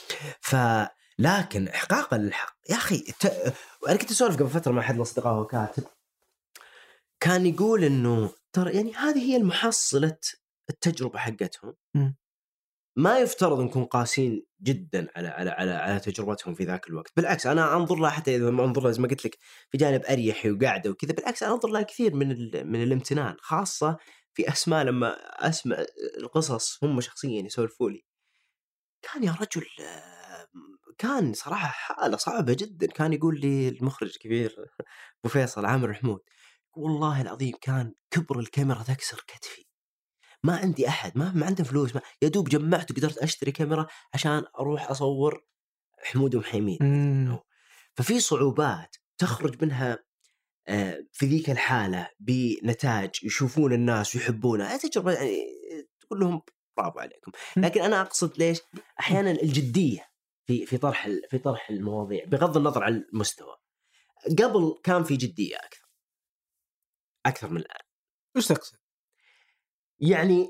لكن إحقاقا للحق يا أخي أنا كنت أسولف قبل فترة مع أحد الأصدقاء وكاتب كان يقول إنه ترى يعني هذه هي المحصلة التجربة حقتهم. ما يفترض نكون قاسين جدا على تجربتهم في ذاك الوقت. بالعكس أنا أنظر لها، حتى إذا ما أنظر لها زي ما قلت لك في جانب أريحي وقاعدة وكذا، بالعكس أنا أنظر لها كثير من الامتنان، خاصة في أسماء لما أسمع القصص هم شخصيا يسولفوا لي. كان يا رجل كان صراحة حالة صعبة جدا. كان يقول لي المخرج الكبير أبو فيصل عامر محمود، والله العظيم كان كبر الكاميرا تكسر كتفي، ما عندي أحد، ما عنده فلوس، يا دوب جمعت وقدرت أشتري كاميرا عشان أروح أصور حمود ومحيمين. ففي صعوبات تخرج منها في ذيك الحالة بنتاج يشوفون الناس ويحبونها. تجربة يعني تقول لهم برافو عليكم. لكن أنا أقصد ليش أحيانا الجدية في طرح المواضيع بغض النظر عن المستوى. قبل كان في جدية أكثر من الآن. وش تقصد؟ يعني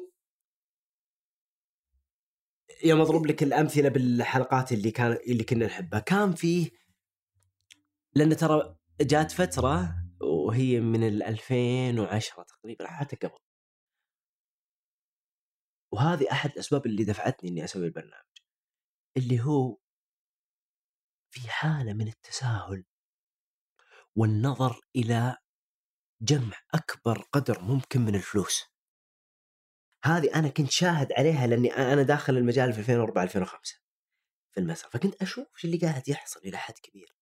يوم أضرب لك الأمثلة بالحلقات اللي كنا نحبها، كان فيه، لأن ترى جات فترة وهي من 2010 تقريبا حتى قبل، وهذه أحد الأسباب اللي دفعتني إني أسوي البرنامج، اللي هو في حالة من التساهل والنظر إلى جمع أكبر قدر ممكن من الفلوس. هذه أنا كنت شاهد عليها لأني أنا داخل المجال في 2004-2005 في المسرح، فكنت أشوف شو اللي قاعد يحصل إلى حد كبير.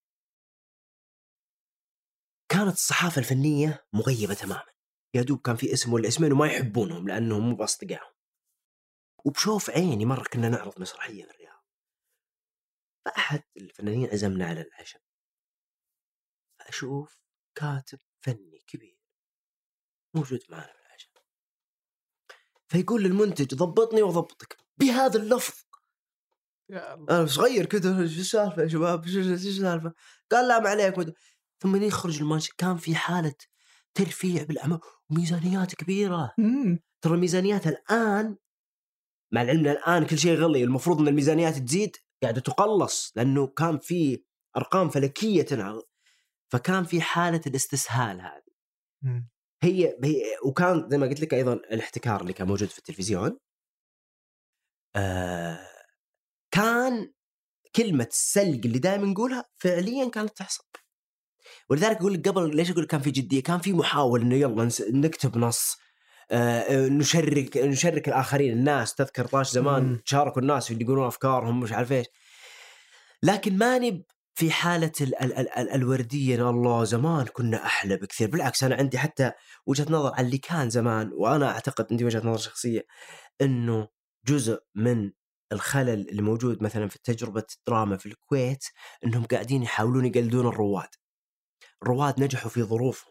كانت الصحافة الفنية مغيبة تماما، يا دوب كان في اسم ولا اسمين وما يحبونهم لأنهم مو بأصدقائهم. وبشوف عيني مرة كنا نعرض مسرحية في الرياض، فأحد الفنانين عزمنا على العشاء، فأشوف كاتب فني كبير موجود معنا في العشاء، فيقول للمنتج ضبطني وضبطك بهذا اللفظ. أنا صغير كده، شو السالفة يا شباب، شو السالفة؟ قال لا ما عليك. ثم يخرج المنشأ كان في حالة ترفيع بالأعمال وميزانيات كبيرة. ترى الميزانيات الآن مع العلم الآن كل شيء غلي، المفروض أن الميزانيات تزيد، قاعدة تقلص لأنه كان في أرقام فلكية تنعرض. فكان في حالة الاستسهال هذه هي وكان زي ما قلت لك أيضا الاحتكار اللي كان موجود في التلفزيون. كان كلمة السلق اللي دائما نقولها فعليا كانت تحصل. ولذلك أقول لك قبل ليش أقول كان في جدية، كان في محاولة إنه يلا نكتب نص، نشرك الآخرين. الناس تذكر طاش زمان شاركوا الناس اللي يقولون أفكارهم مش عارف إيش، لكن ماني في حالة الوردية. الله زمان كنا أحلى بكثير. بالعكس أنا عندي حتى وجهة نظر على اللي كان زمان، وأنا أعتقد عندي وجهة نظر شخصية إنه جزء من الخلل اللي موجود مثلا في تجربة الدراما في الكويت إنهم قاعدين يحاولون يقلدون الرواد نجحوا في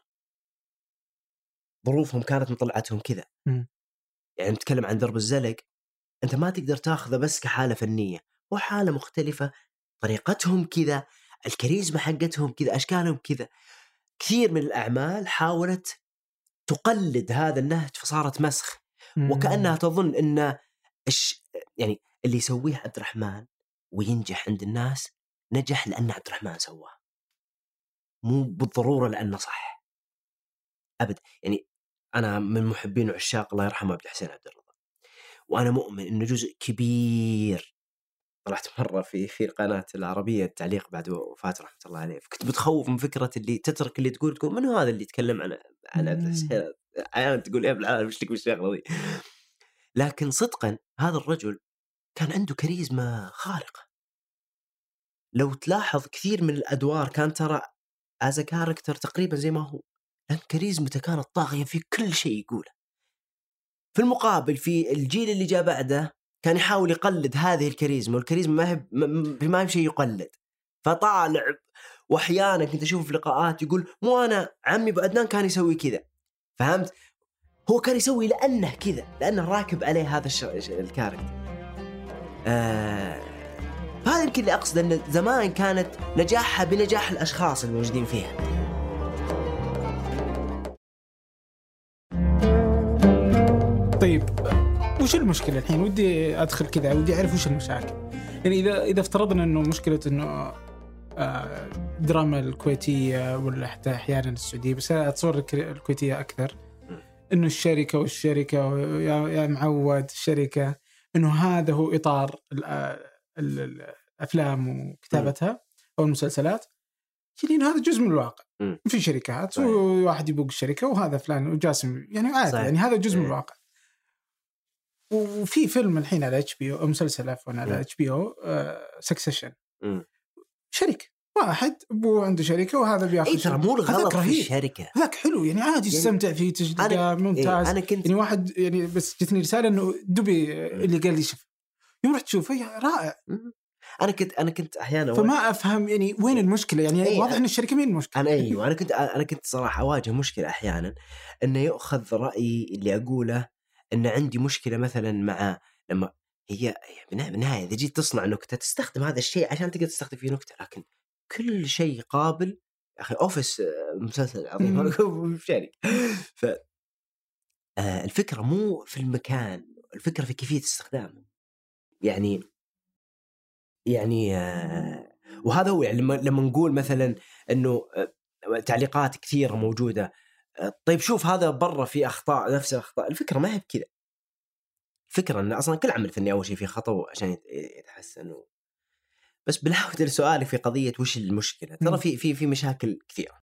ظروفهم كانت مطلعتهم كذا. يعني نتكلم عن درب الزلق، أنت ما تقدر تأخذه بس كحالة فنية، وحالة مختلفة، طريقتهم كذا، الكاريزما حقتهم كذا، أشكالهم كذا. كثير من الأعمال حاولت تقلد هذا النهج فصارت مسخ، وكأنها تظن إن يعني اللي يسويه عبد الرحمن وينجح عند الناس نجح لأن عبد الرحمن سواه، مو بالضرورة لأنه صح أبدا. يعني أنا من محبين وعشاق الله يرحمه عبد الحسين عبد الرضا، وأنا مؤمن إنه جزء كبير طلعت مرة في القناة العربية التعليق بعد وفاة رحمة الله عليه، فكنت متخوف من فكرة اللي تترك اللي تقول من هو هذا اللي يتكلم عن عبد الحسين، أحيانا تقول يا ابن العالم ايش لك بالشغلة ذي. لكن صدقا هذا الرجل كان عنده كاريزما خارقة. لو تلاحظ كثير من الأدوار كان ترى از كاركتر تقريبا زي ما هو، لأن كاريزمته كانت طاغية في كل شيء يقوله. في المقابل في الجيل اللي جاء بعده كان يحاول يقلد هذه الكاريزما، والكاريزما ما هي شيء يقلد، فطالع. واحيانا كنت اشوف في لقاءات يقول مو انا عمي ابو عدنان كان يسوي كذا، فهمت؟ هو كان يسوي لانه كذا، لانه راكب عليه هذا الكاركتر. هذا يمكن اللي اقصد، ان زمان كانت نجاحها بنجاح الاشخاص الموجودين فيها. طيب وش المشكلة الحين؟ ودي أدخل كذا، ودي أعرف وش المشاكل. يعني إذا افترضنا إنه مشكلة إنه دراما الكويتية ولا حتى أحيانا السعودية، بس أتصور الكويتية أكثر، إنه الشركة يا معود الشركة، إنه هذا هو إطار الأفلام وكتابتها أو المسلسلات، يعني هذا جزء من الواقع. في شركات وواحد يبوق الشركة وهذا فلان وجاسم، يعني عادي، يعني هذا جزء من الواقع. وفي فيلم الحين على HBO أو مسلسل عفوا على HBO سكسيشن، شركة واحد أبوه عنده شركة وهذا بياخذ ترى مو الغلط في الشركة، هذاك حلو يعني عادي يستمتع فيه تجديده ممتاز. أنا كنت يعني واحد يعني بس جتني رسالة إنه دبي اللي قال لي شوف يوم رحت تشوفه رائع. أنا كنت أحيانا فما أفهم يعني وين المشكلة، يعني واضح إن الشركة مين المشكلة. أنا كنت صراحة أواجه مشكلة أحيانا إنه يأخذ رأيي اللي أقوله إن عندي مشكلة مثلا مع لما هي بالنهاية إذا جيت تصنع نكتة تستخدم هذا الشيء عشان تقدر تستخدم فيه نكتة، لكن كل شيء قابل. أخي أوفيس مسلسل عظيم شارك. الفكرة مو في المكان، الفكرة في كيفية استخدامه. يعني وهذا هو يعني لما نقول مثلا إنه تعليقات كثيرة موجودة، طيب شوف هذا برا في أخطاء نفس الأخطاء. الفكرة ما هي بكذا، الفكرة أن أصلا كل عمل فني أول شيء فيه خطأ عشان يتحسن. بس بالعودة لسؤالي في قضية وش المشكلة، ترى في مشاكل كثيرة.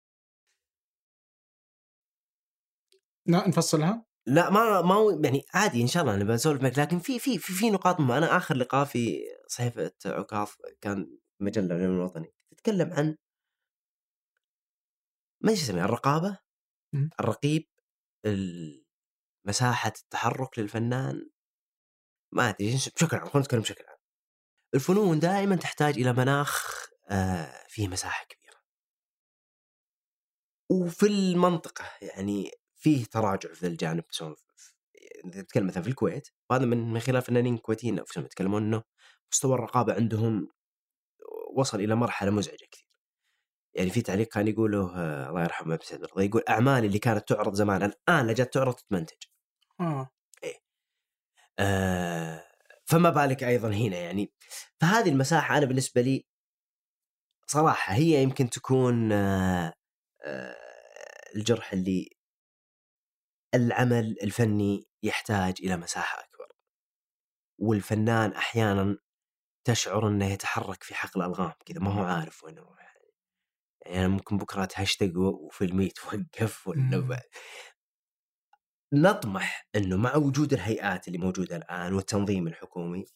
نفصلها؟ لا ما يعني عادي إن شاء الله نبغى نسولف معك، لكن في نقاط. ما أنا آخر لقاء في صحيفة عكاظ كان مجلة اليوم الوطني تتكلم عن ما يسمى الرقابة، الرقيب، مساحة التحرك للفنان، ما أدري بشكل عام. خلينا نتكلم بشكل عام. الفنون دائما تحتاج إلى مناخ فيه مساحة كبيرة، وفي المنطقة يعني فيه تراجع في الجانب. نتكلم مثلا في الكويت، وهذا من خلال فنانين كويتيين أنفسهم يتكلمون أنه مستوى الرقابة عندهم وصل إلى مرحلة مزعجة كثير. يعني في تعليق كان يقوله الله يرحمه بسعد الرضا، يقول أعمال اللي كانت تعرض زمان الآن لجت تعرض تتمنتج. إيه. فما بالك أيضا هنا يعني. فهذه المساحة أنا بالنسبة لي صراحة هي يمكن تكون الجرح اللي العمل الفني يحتاج إلى مساحة أكبر، والفنان أحيانا تشعر أنه يتحرك في حقل ألغام كذا، ما هو عارف وين يروح. يعني ممكن بكرة هاشتاج وفيلمي يتوقف ولا نطمح أنه مع وجود الهيئات اللي موجودة الآن والتنظيم الحكومي،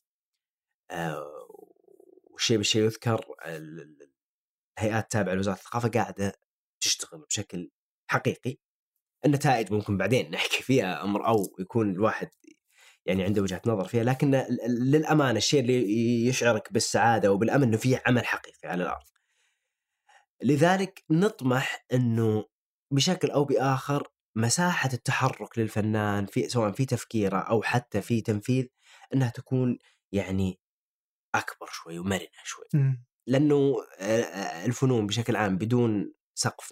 والشيء بالشيء يذكر الهيئات تابعة لوزارة الثقافة قاعدة تشتغل بشكل حقيقي. النتائج ممكن بعدين نحكي فيها أمر، أو يكون الواحد يعني عنده وجهة نظر فيها، لكن للأمانة الشيء اللي يشعرك بالسعادة وبالأمن أنه فيه عمل حقيقي على الأرض. لذلك نطمح أنه بشكل أو بآخر مساحة التحرك للفنان سواء في تفكيره أو حتى في تنفيذ أنها تكون يعني أكبر شوي ومرنة شوي. لأنه الفنون بشكل عام بدون سقف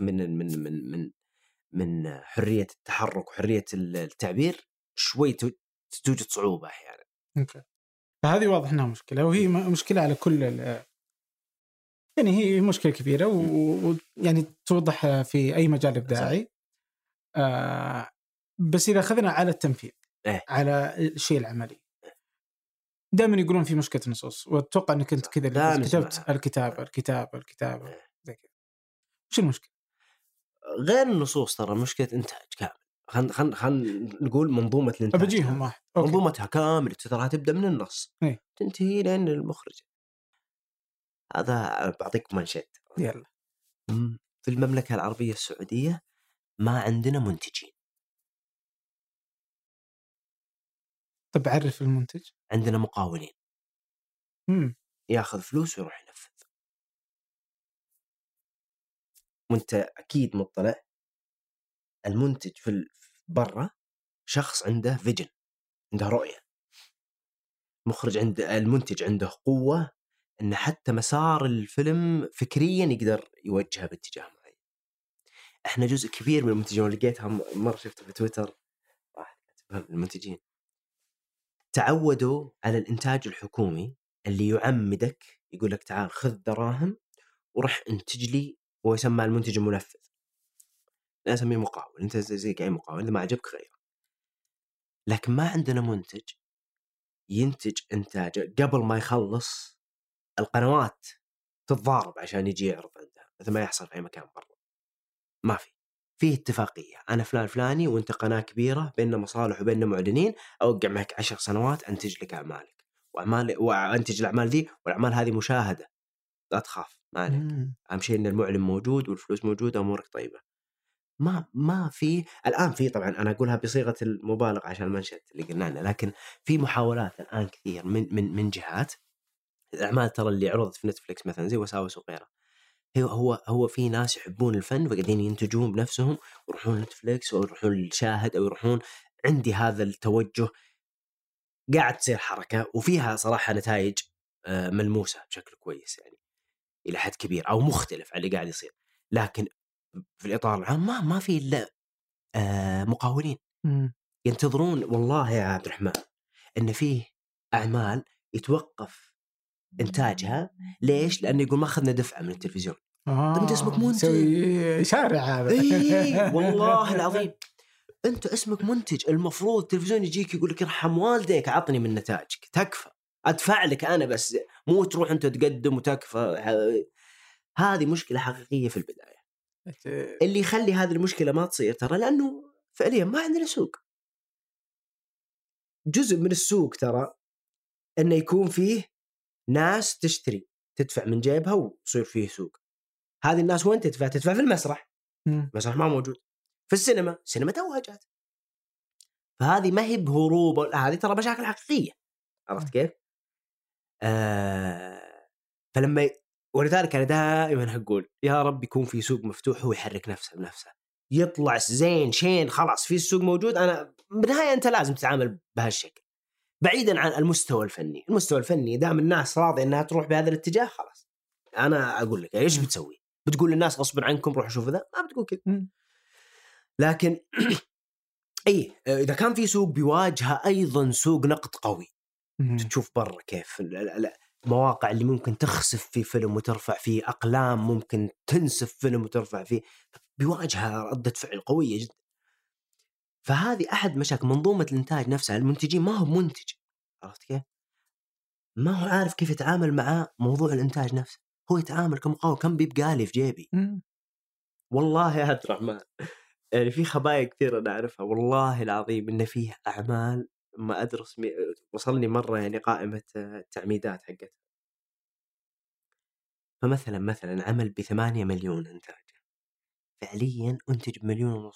من حرية التحرك وحرية التعبير شوي توجد صعوبة أحيانا. فهذه واضح أنها مشكلة، وهي مشكلة على كل يعني هي مشكلة كبيرة ويعني توضح في أي مجال إبداعي. بس إذا أخذنا على التنفيذ على الشيء العملي، دائما يقولون في مشكلة نصوص، وأتوقع أنك أنت كذا اللي كتبت الكتابة زي كذا. وش المشكلة؟ غير النصوص ترى مشكلة إنتاج كامل. خلنا نقول منظومة الإنتاج بجيهم واحد. منظومتها كاملة ترى تبدأ من النص تنتهي لين المخرج. هذا بعطيك منشد. يلا. في المملكة العربية السعودية ما عندنا منتجين. طب عرف المنتج. عندنا مقاولين. ياخذ فلوس ويروح ينفذ. وانت أكيد مطلع المنتج في برا شخص عنده فيجن، عنده رؤية. المنتج عنده قوة إن حتى مسار الفيلم فكريا يقدر يوجهه باتجاه معين. احنا جزء كبير من المنتجين، لقيتها مرة شفت في تويتر المنتجين تعودوا على الإنتاج الحكومي اللي يعمدك، يقول لك تعال خذ دراهم ورح انتج لي، ويسمى المنتج المنفذ. لا أسميه مقاول، أنت زي أي مقاول، إذا ما عجبك غيره. لكن ما عندنا منتج ينتج إنتاج قبل ما يخلص القنوات تتضارب عشان يجي يعرض عندها، مثل ما يحصل في أي مكان برا. ما فيه اتفاقية، أنا فلان فلاني وأنت قناة كبيرة بيننا مصالح وبيننا معلنين، أوقع معك 10 سنوات أنتج لك أعمالك وأنتج الأعمال ذي، والأعمال هذه مشاهدة، لا تخاف ما عليك. أهم شيء إن المعلن موجود والفلوس موجودة وأمورك طيبة. ما في الآن، في طبعا أنا أقولها بصيغة المبالغة عشان المنشد اللي قلنا عنه، لكن في محاولات الآن كثير من جهات. الأعمال ترى اللي عرضت في نتفليكس مثلا زي وساوس وغيرها، هو في ناس يحبون الفن وقاعدين ينتجون بنفسهم ويروحون نتفليكس أو يروحون للشاهد أو يروحون. عندي هذا التوجه قاعد تصير حركة، وفيها صراحة نتائج ملموسة بشكل كويس يعني إلى حد كبير، أو مختلف على اللي قاعد يصير. لكن في الإطار العام ما في إلا مقاولين ينتظرون. والله يا عبد الرحمن إن فيه أعمال يتوقف إنتاجها. ليش؟ لأنه يقول ما أخذنا دفعة من التلفزيون. طب أنت اسمك منتج، سوي شارع هذا. والله العظيم أنت اسمك منتج، المفروض التلفزيون يجيك يقول لك ارحم والديك عطني من نتاجك، تكفى أدفع لك أنا بس، مو تروح أنت تقدم وتكفى. هذه مشكلة حقيقية في البداية. اللي يخلي هذه المشكلة ما تصير ترى لأنه فعليا ما عندنا سوق. جزء من السوق ترى أنه يكون فيه ناس تشتري تدفع من جيبها ويصير فيه سوق. هذه الناس وين تدفع في المسرح. المسرح ما موجود. في السينما توها جات. فهذه ما هي بهروب، هذه ترى مشاكل حقيقية. عرفت كيف؟ فلما ولذلك أنا دائما أقول يا رب يكون في سوق مفتوح هو يحرك نفسه بنفسه، يطلع زين شين خلاص في السوق موجود. أنا بالنهاية أنت لازم تتعامل بهالشكل بعيدا عن المستوى الفني. المستوى الفني دام الناس راضي أنها تروح بهذا الاتجاه خلاص. أنا أقول لك إيش بتسوي؟ بتقول للناس غصبا عنكم روحوا شوفوا ذا؟ ما بتقول كذا. لكن إذا كان في سوق بيواجهه أيضا سوق نقد قوي. تشوف برا كيف المواقع اللي ممكن تخسف في فيلم وترفع فيه، أقلام ممكن تنسف فيلم وترفع فيه، بيواجهها ردة فعل قوية جدا. فهذه أحد مشاكل منظومة الإنتاج نفسها. المنتجين ما هو منتج، عرفت كيف؟ ما هو عارف كيف يتعامل مع موضوع الإنتاج نفسه. هو يتعامل كمقاول، كم بيبقى لي في جيبي. والله يا عبد الرحمن يعني في خبايا كثيرة نعرفها والله العظيم إن فيه أعمال ما أدرس وصلني مرة يعني قائمة التعميدات حقتها. فمثلا عمل ب8 مليون إنتاجه، فعليا أنتج 1.5 مليون.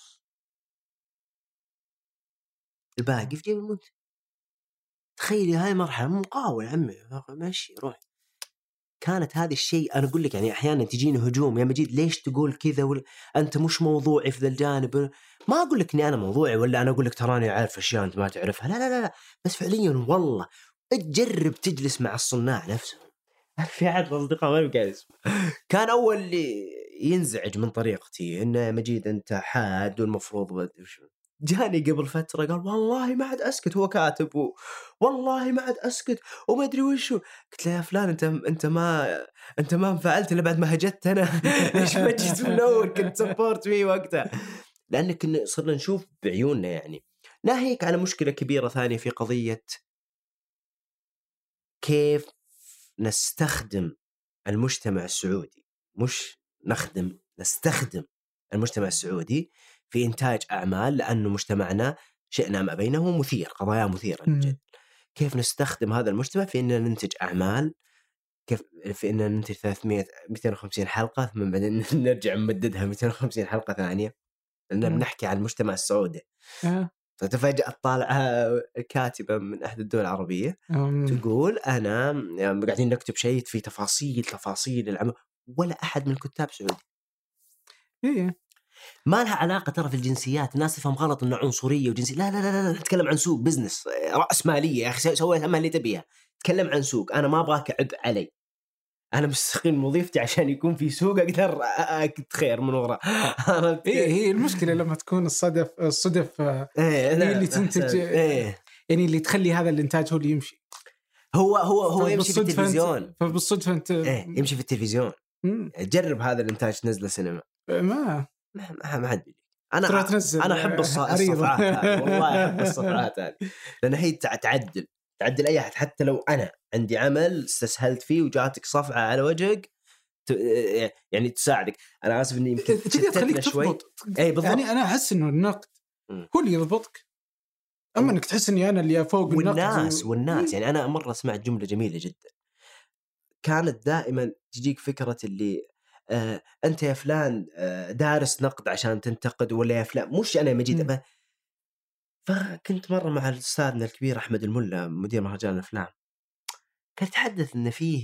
الباقي في جيب المنتج. تخيلي هاي مرحلة مقاول عمي ماشي روح. كانت هذه الشيء أنا أقول لك يعني أحيانا تجيني هجوم يا مجيد ليش تقول كذا أنت مش موضوعي في ذا الجانب. ما أقول لك إني أنا موضوعي ولا أنا أقول لك تراني عارف أشياء أنت ما تعرفها، لا بس فعليا والله تجرب تجلس مع الصناع نفسهم. في أحد الأصدقاء ما بقى اسمه كان أول ينزعج من طريقتي إنه مجيد أنت حاد والمفروض جاني قبل فترة قال والله ما عاد أسكت، هو كاتب والله ما عاد أسكت وما أدري وشو. قلت له يا فلان أنت ما انفعلت إلا بعد ما هجت أنا. ليش ما جيت من أول كنت سبورت فيه وقتها؟ لأنك صرنا نشوف بعيوننا يعني. ناهيك على مشكلة كبيرة ثانية في قضية كيف نستخدم المجتمع السعودي، مش نستخدم المجتمع السعودي في إنتاج أعمال، لأنه مجتمعنا شئنا ما بينه مثير، قضايا مثيرة جدا. كيف نستخدم هذا المجتمع في أننا ننتج أعمال، كيف في أننا ننتج 250 حلقة ثم بعدين نرجع نمددها 250 حلقة ثانية، لأننا بنحكي عن المجتمع السعودي. فتفاجأ طالعها كاتبة من أحد الدول العربية تقول أنا قاعدين نكتب شيء في تفاصيل العمل، ولا أحد من الكتاب سعودي. ما لها علاقة ترى في الجنسيات، الناس تفهم غلط إنه عنصرية وجنسية. لا لا لا لا، نتكلم عن سوق بزنس، رأس مالية يا أخي، سويت ما اللي تبيها. تكلم عن سوق، أنا ما أبغاك عبء علي، أنا مستقيم وظيفتي عشان يكون في سوق أقدر أتخير من وراء. هي المشكلة لما تكون الصدف هي اللي تنتج، يعني اللي تخلي هذا الإنتاج هو اللي يمشي. هو يمشي في التلفزيون، فبالصدفة أنت يمشي في التلفزيون. جرب هذا الإنتاج تنزله سينما، ما حد بيجي. أنا أحب الصفحات هذه، والله أحب الصفحات هذه، لأن هي تعدل أي أحد. حتى لو أنا عندي عمل استسهلت فيه وجاتك صفحة على وجهك يعني تساعدك. أنا آسف إني يمكن تشتتنا شوي. يعني أنا أحس إنه النقد هو اللي يضبطك، أما إنك تحس إني أنا اللي فوق النقد والناس. يعني أنا مرة سمعت جملة جميلة جدا، كانت دائما تجيك فكرة اللي أنت يا فلان دارس نقد عشان تنتقد، ولا يا فلان مش أنا مجيد. فكنت مرة مع الأستاذنا الكبير أحمد الملا مدير مهرجان الأفلام، كان يتحدث إن فيه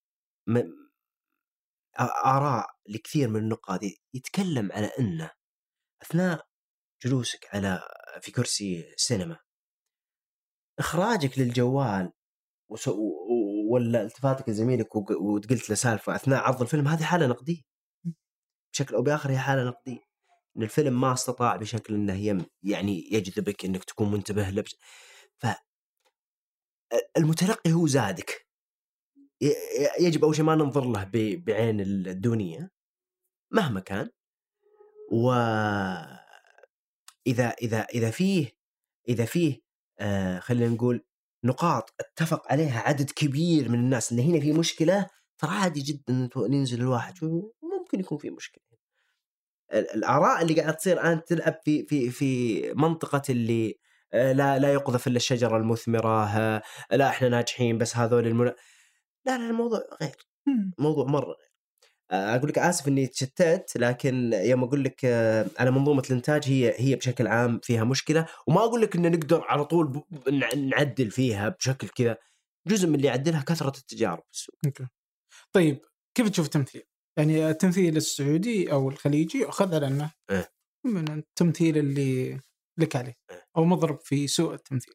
آراء لكثير من النقاد، يتكلم على أنه أثناء جلوسك في كرسي سينما، إخراجك للجوال ولا التفاتك لزميلك وقلت له سالفة أثناء عرض الفيلم، هذه حالة نقدية بشكل أو بآخر، هي حالة نقدية. إن الفيلم ما استطاع بشكل إنه يعني يجذبك إنك تكون منتبه له. فالمتلقي هو زادك، يجب أول شيء ما ننظر له بعين الدونية مهما كان. وإذا إذا فيه خلينا نقول نقاط اتفق عليها عدد كبير من الناس إن هنا في مشكلة، ترى عادي جدا ننزل الواحد، ممكن يكون في مشكلة. الآراء اللي قاعد تصير أنت تلعب في منطقة اللي لا يقذف إلا الشجرة المثمرة، لا إحنا ناجحين بس هذول لا الموضوع غير، موضوع مرة غير. أقول لك آسف إني تشتت، لكن يوم أقول لك على منظومة الإنتاج هي بشكل عام فيها مشكلة، وما أقول لك إن نقدر على طول نعدل فيها بشكل كذا، جزء من اللي يعدلها كثرة التجارب في السوق. طيب كيف تشوف التمثيل؟ يعني التمثيل السعودي أو الخليجي أخذ على أنه من التمثيل اللي لك عليه أو مضرب في سوء التمثيل.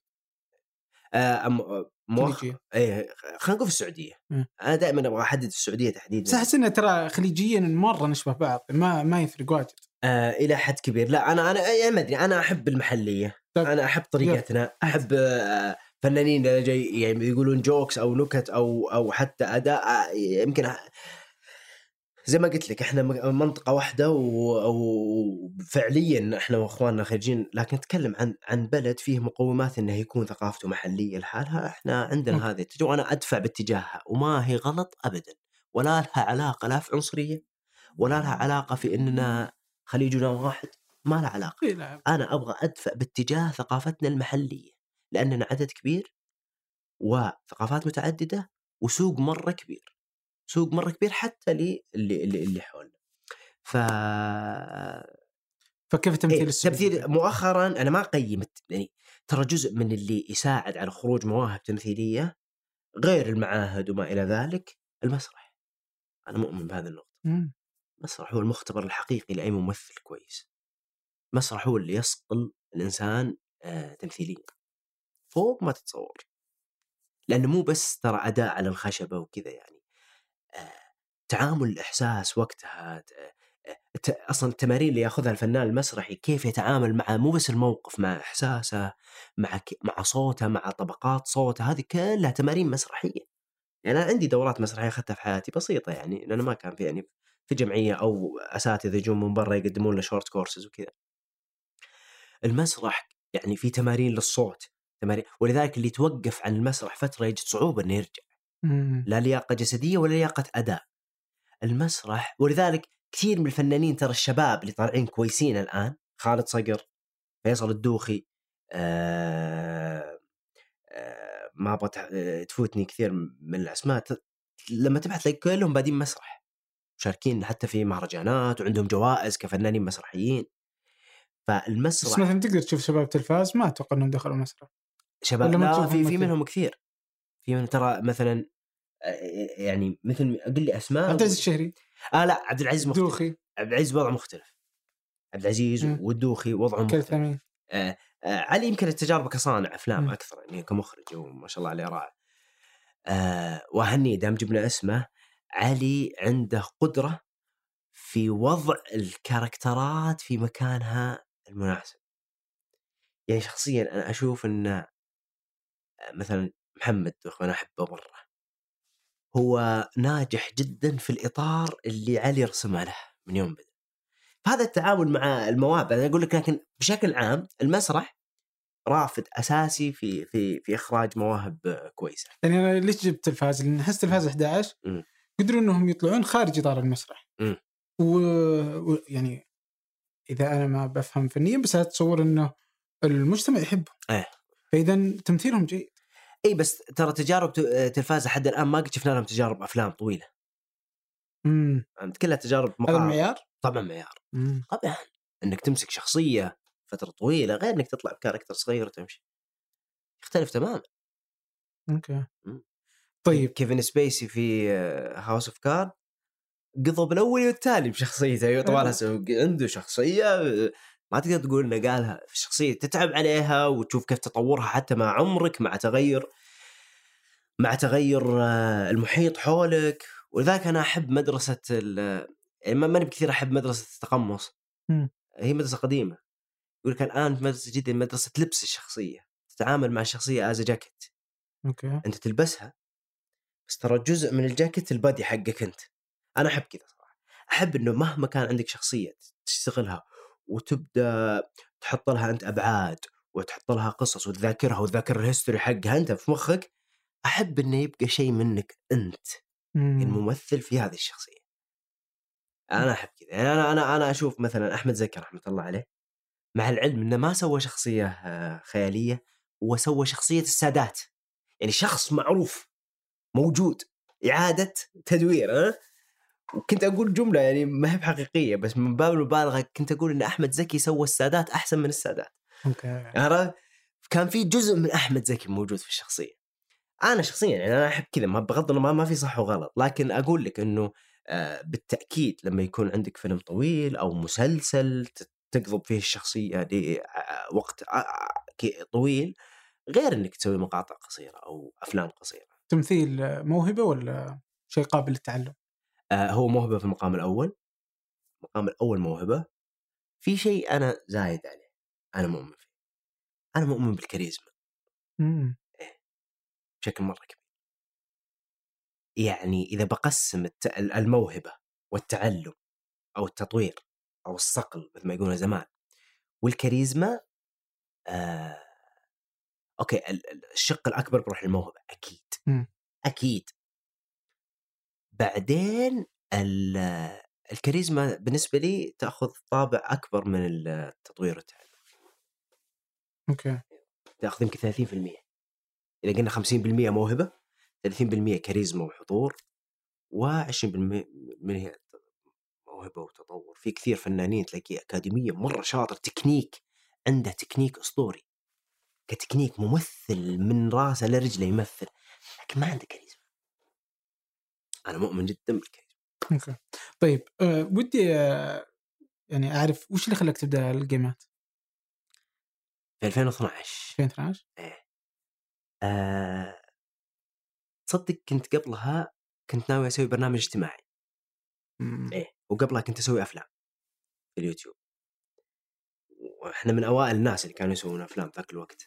خلينا نقول في السعودية. أنا دائما أبغى أحدد السعودية تحديدا، أحس إن ترى خليجيا مرة نشبه بعض، ما يفرق واجد إلى حد كبير. لا أنا يعني ما أدري، أنا أحب المحلية، أنا أحب طريقتنا، أحب فنانين جاي يعني يقولون جوكس أو نكت أو حتى أداء. يمكن زي ما قلت لك إحنا منطقة واحدة وفعليا إحنا وإخواننا خارجين، لكن نتكلم عن بلد فيه مقومات إنه يكون ثقافته محلية لحالها. إحنا عندنا هذه التجربة، أنا أدفع باتجاهها، وما هي غلط أبدا، ولا لها علاقة لا في عنصرية، ولا لها علاقة في إننا خليجنا واحد، ما لها علاقة. أنا أبغى أدفع باتجاه ثقافتنا المحلية، لأننا عدد كبير وثقافات متعددة وسوق مرة كبير، سوق مرة كبير حتى اللي حولنا. فكيف تمثيل مؤخرا أنا ما قيمت، يعني ترى جزء من اللي يساعد على خروج مواهب تمثيلية غير المعاهد وما إلى ذلك المسرح. أنا مؤمن بهذا النقطة. المسرح هو المختبر الحقيقي لأي ممثل كويس. المسرح هو اللي يصقل الإنسان تمثيليا فوق ما تتصور، لأنه مو بس ترى أداء على الخشبة وكذا، يعني تعامل الإحساس وقتها. أصلا التمارين اللي يأخذها الفنان المسرحي كيف يتعامل مع مو بس الموقف، مع إحساسه، مع صوته، مع طبقات صوته، هذه كلها تمارين مسرحية. يعني أنا عندي دورات مسرحية أخذتها في حياتي بسيطة، يعني لأنه ما كان في يعني في جمعية أو أساتذة يجون من برا يقدمون له شورت كورسز وكذا. المسرح يعني في تمارين للصوت، تمارين. ولذلك اللي يتوقف عن المسرح فترة يجد صعوبة إنه يرجع، لا لياقة جسدية ولا لياقة أداء. المسرح، ولذلك كثير من الفنانين ترى الشباب اللي طالعين كويسين الآن، خالد صقر، فيصل الدوخي، ما أبغى تفوتني كثير من الأسماء، لما تبحث تلاقي كلهم بادين مسرح، مشاركين حتى في مهرجانات وعندهم جوائز كفنانين مسرحيين. فالمسرح بس مثلا تقدر تشوف شباب تلفاز ما أتوقع أنهم دخلوا المسرح. شباب، لا في منهم كثير، في من ترى مثلا يعني مثل أقول لي أسماء. عبد العزيز الشهري. لا عبد العزيز مختلف. دوخي. عبد العزيز وضع مختلف. عبد العزيز والدوخي وضعه مختلف. علي يمكن التجارب كصانع أفلام أكثر يعني كمخرج وما شاء الله عليه رائع. وهني دام جبنا اسمه، علي عنده قدرة في وضع الكاركترات في مكانها المناسب. يعني شخصيا أنا أشوف أن مثلا محمد أنا أحبه مرة، هو ناجح جدا في الإطار اللي علي رسمه له من يوم بدأ. فهذا التعامل مع المواهب أنا أقول لك، لكن بشكل عام المسرح رافد أساسي في إخراج مواهب كويسة. يعني أنا ليش جبت تلفاز؟ لأن أحس تلفاز 11 قدروا إنهم يطلعون خارج إطار المسرح. ويعني إذا أنا ما بفهم فنيا بس أتصور إنه المجتمع يحبه. فإذا تمثيلهم جيد. اي بس ترى تجارب تلفاز لحد الان ما قد شفنا لهم تجارب افلام طويله. كلها تجارب هذا المعيار. طبعا معيار. طبعا انك تمسك شخصيه فتره طويله غير انك تطلع بكاركتر صغير وتمشي، يختلف تماما. اوكي. طيب كيفن سبيسي في هاوس اوف كارد قضوا بالاول والتالي بشخصيته، طبعا عنده شخصيه ما تقدر تقول انه قالها، في الشخصيه تتعب عليها وتشوف كيف تطورها حتى مع عمرك، مع تغير المحيط حولك. ولذلك أنا أحب مدرسة يعني ماني بكثير أحب مدرسة التقمص. هي مدرسة قديمة، يقول لك الآن مدرسة جدا مدرسة لبس الشخصية، تتعامل مع الشخصية از جاكيت. أنت تلبسها بس ترى جزء من الجاكيت البادي حقك أنت. أنا أحب كذا صراحة، أحب إنه مهما كان عندك شخصية تشتغلها وتبدأ تحط لها أنت أبعاد وتحط لها قصص وتذاكرها وتذاكر الهيستوري حقها أنت في مخك، أحب إنه يبقى شيء منك أنت الممثل في هذه الشخصية. أنا أحب كذا. يعني أنا أشوف مثلا أحمد زكي رحمة الله عليه، مع العلم إنه ما سوى شخصية خيالية، وسوى شخصية السادات، يعني شخص معروف موجود، إعادة تدوير. وكنت أقول جملة يعني ما هي حقيقية بس من باب المبالغة، كنت أقول إن أحمد زكي سوى السادات أحسن من السادات. كان في جزء من أحمد زكي موجود في الشخصية. أنا شخصيا يعني أنا أحب كذا، ما بغض النظر ما في صح وغلط، لكن أقول لك إنه بالتأكيد لما يكون عندك فيلم طويل أو مسلسل تقضب فيه الشخصية لوقت طويل، غير إنك تسوي مقاطع قصيرة أو أفلام قصيرة. تمثيل موهبة ولا شيء قابل للتعلم؟ هو موهبة في المقام الأول. المقام الأول موهبة. في شيء أنا زايد عليه، أنا مؤمن فيه، أنا مؤمن بالكاريزما. بشكل مرة كبير. يعني إذا بقسم الموهبة والتعلم أو التطوير أو الصقل مثل ما يقولون زمان والكاريزما، أوكي الشق الأكبر بروح للموهبة أكيد. أكيد. بعدين الكاريزما بالنسبة لي تأخذ طابع أكبر من التطوير والتعلم. أوكي. تأخذ يمكن 30%. إذا قلنا 50% موهبة، 30% كاريزما وحضور، و20% من هي موهبة وتطور. في كثير فنانين تلاقيه أكاديمية مرة شاطر، تكنيك، عنده تكنيك أسطوري كتكنيك، ممثل من راسه لرجله يمثل، لكن ما عنده كاريزما. أنا مؤمن جدا بالكاريزما. أوكي. طيب ودي يعني أعرف وش اللي خلاك تبدأ الجيمات؟ في 2012. 2012. إيه. تصدق كنت قبلها كنت ناوي أسوي برنامج اجتماعي. إيه. وقبلها كنت أسوي أفلام في اليوتيوب، وإحنا من أوائل الناس اللي كانوا يسوون أفلام ذاك الوقت.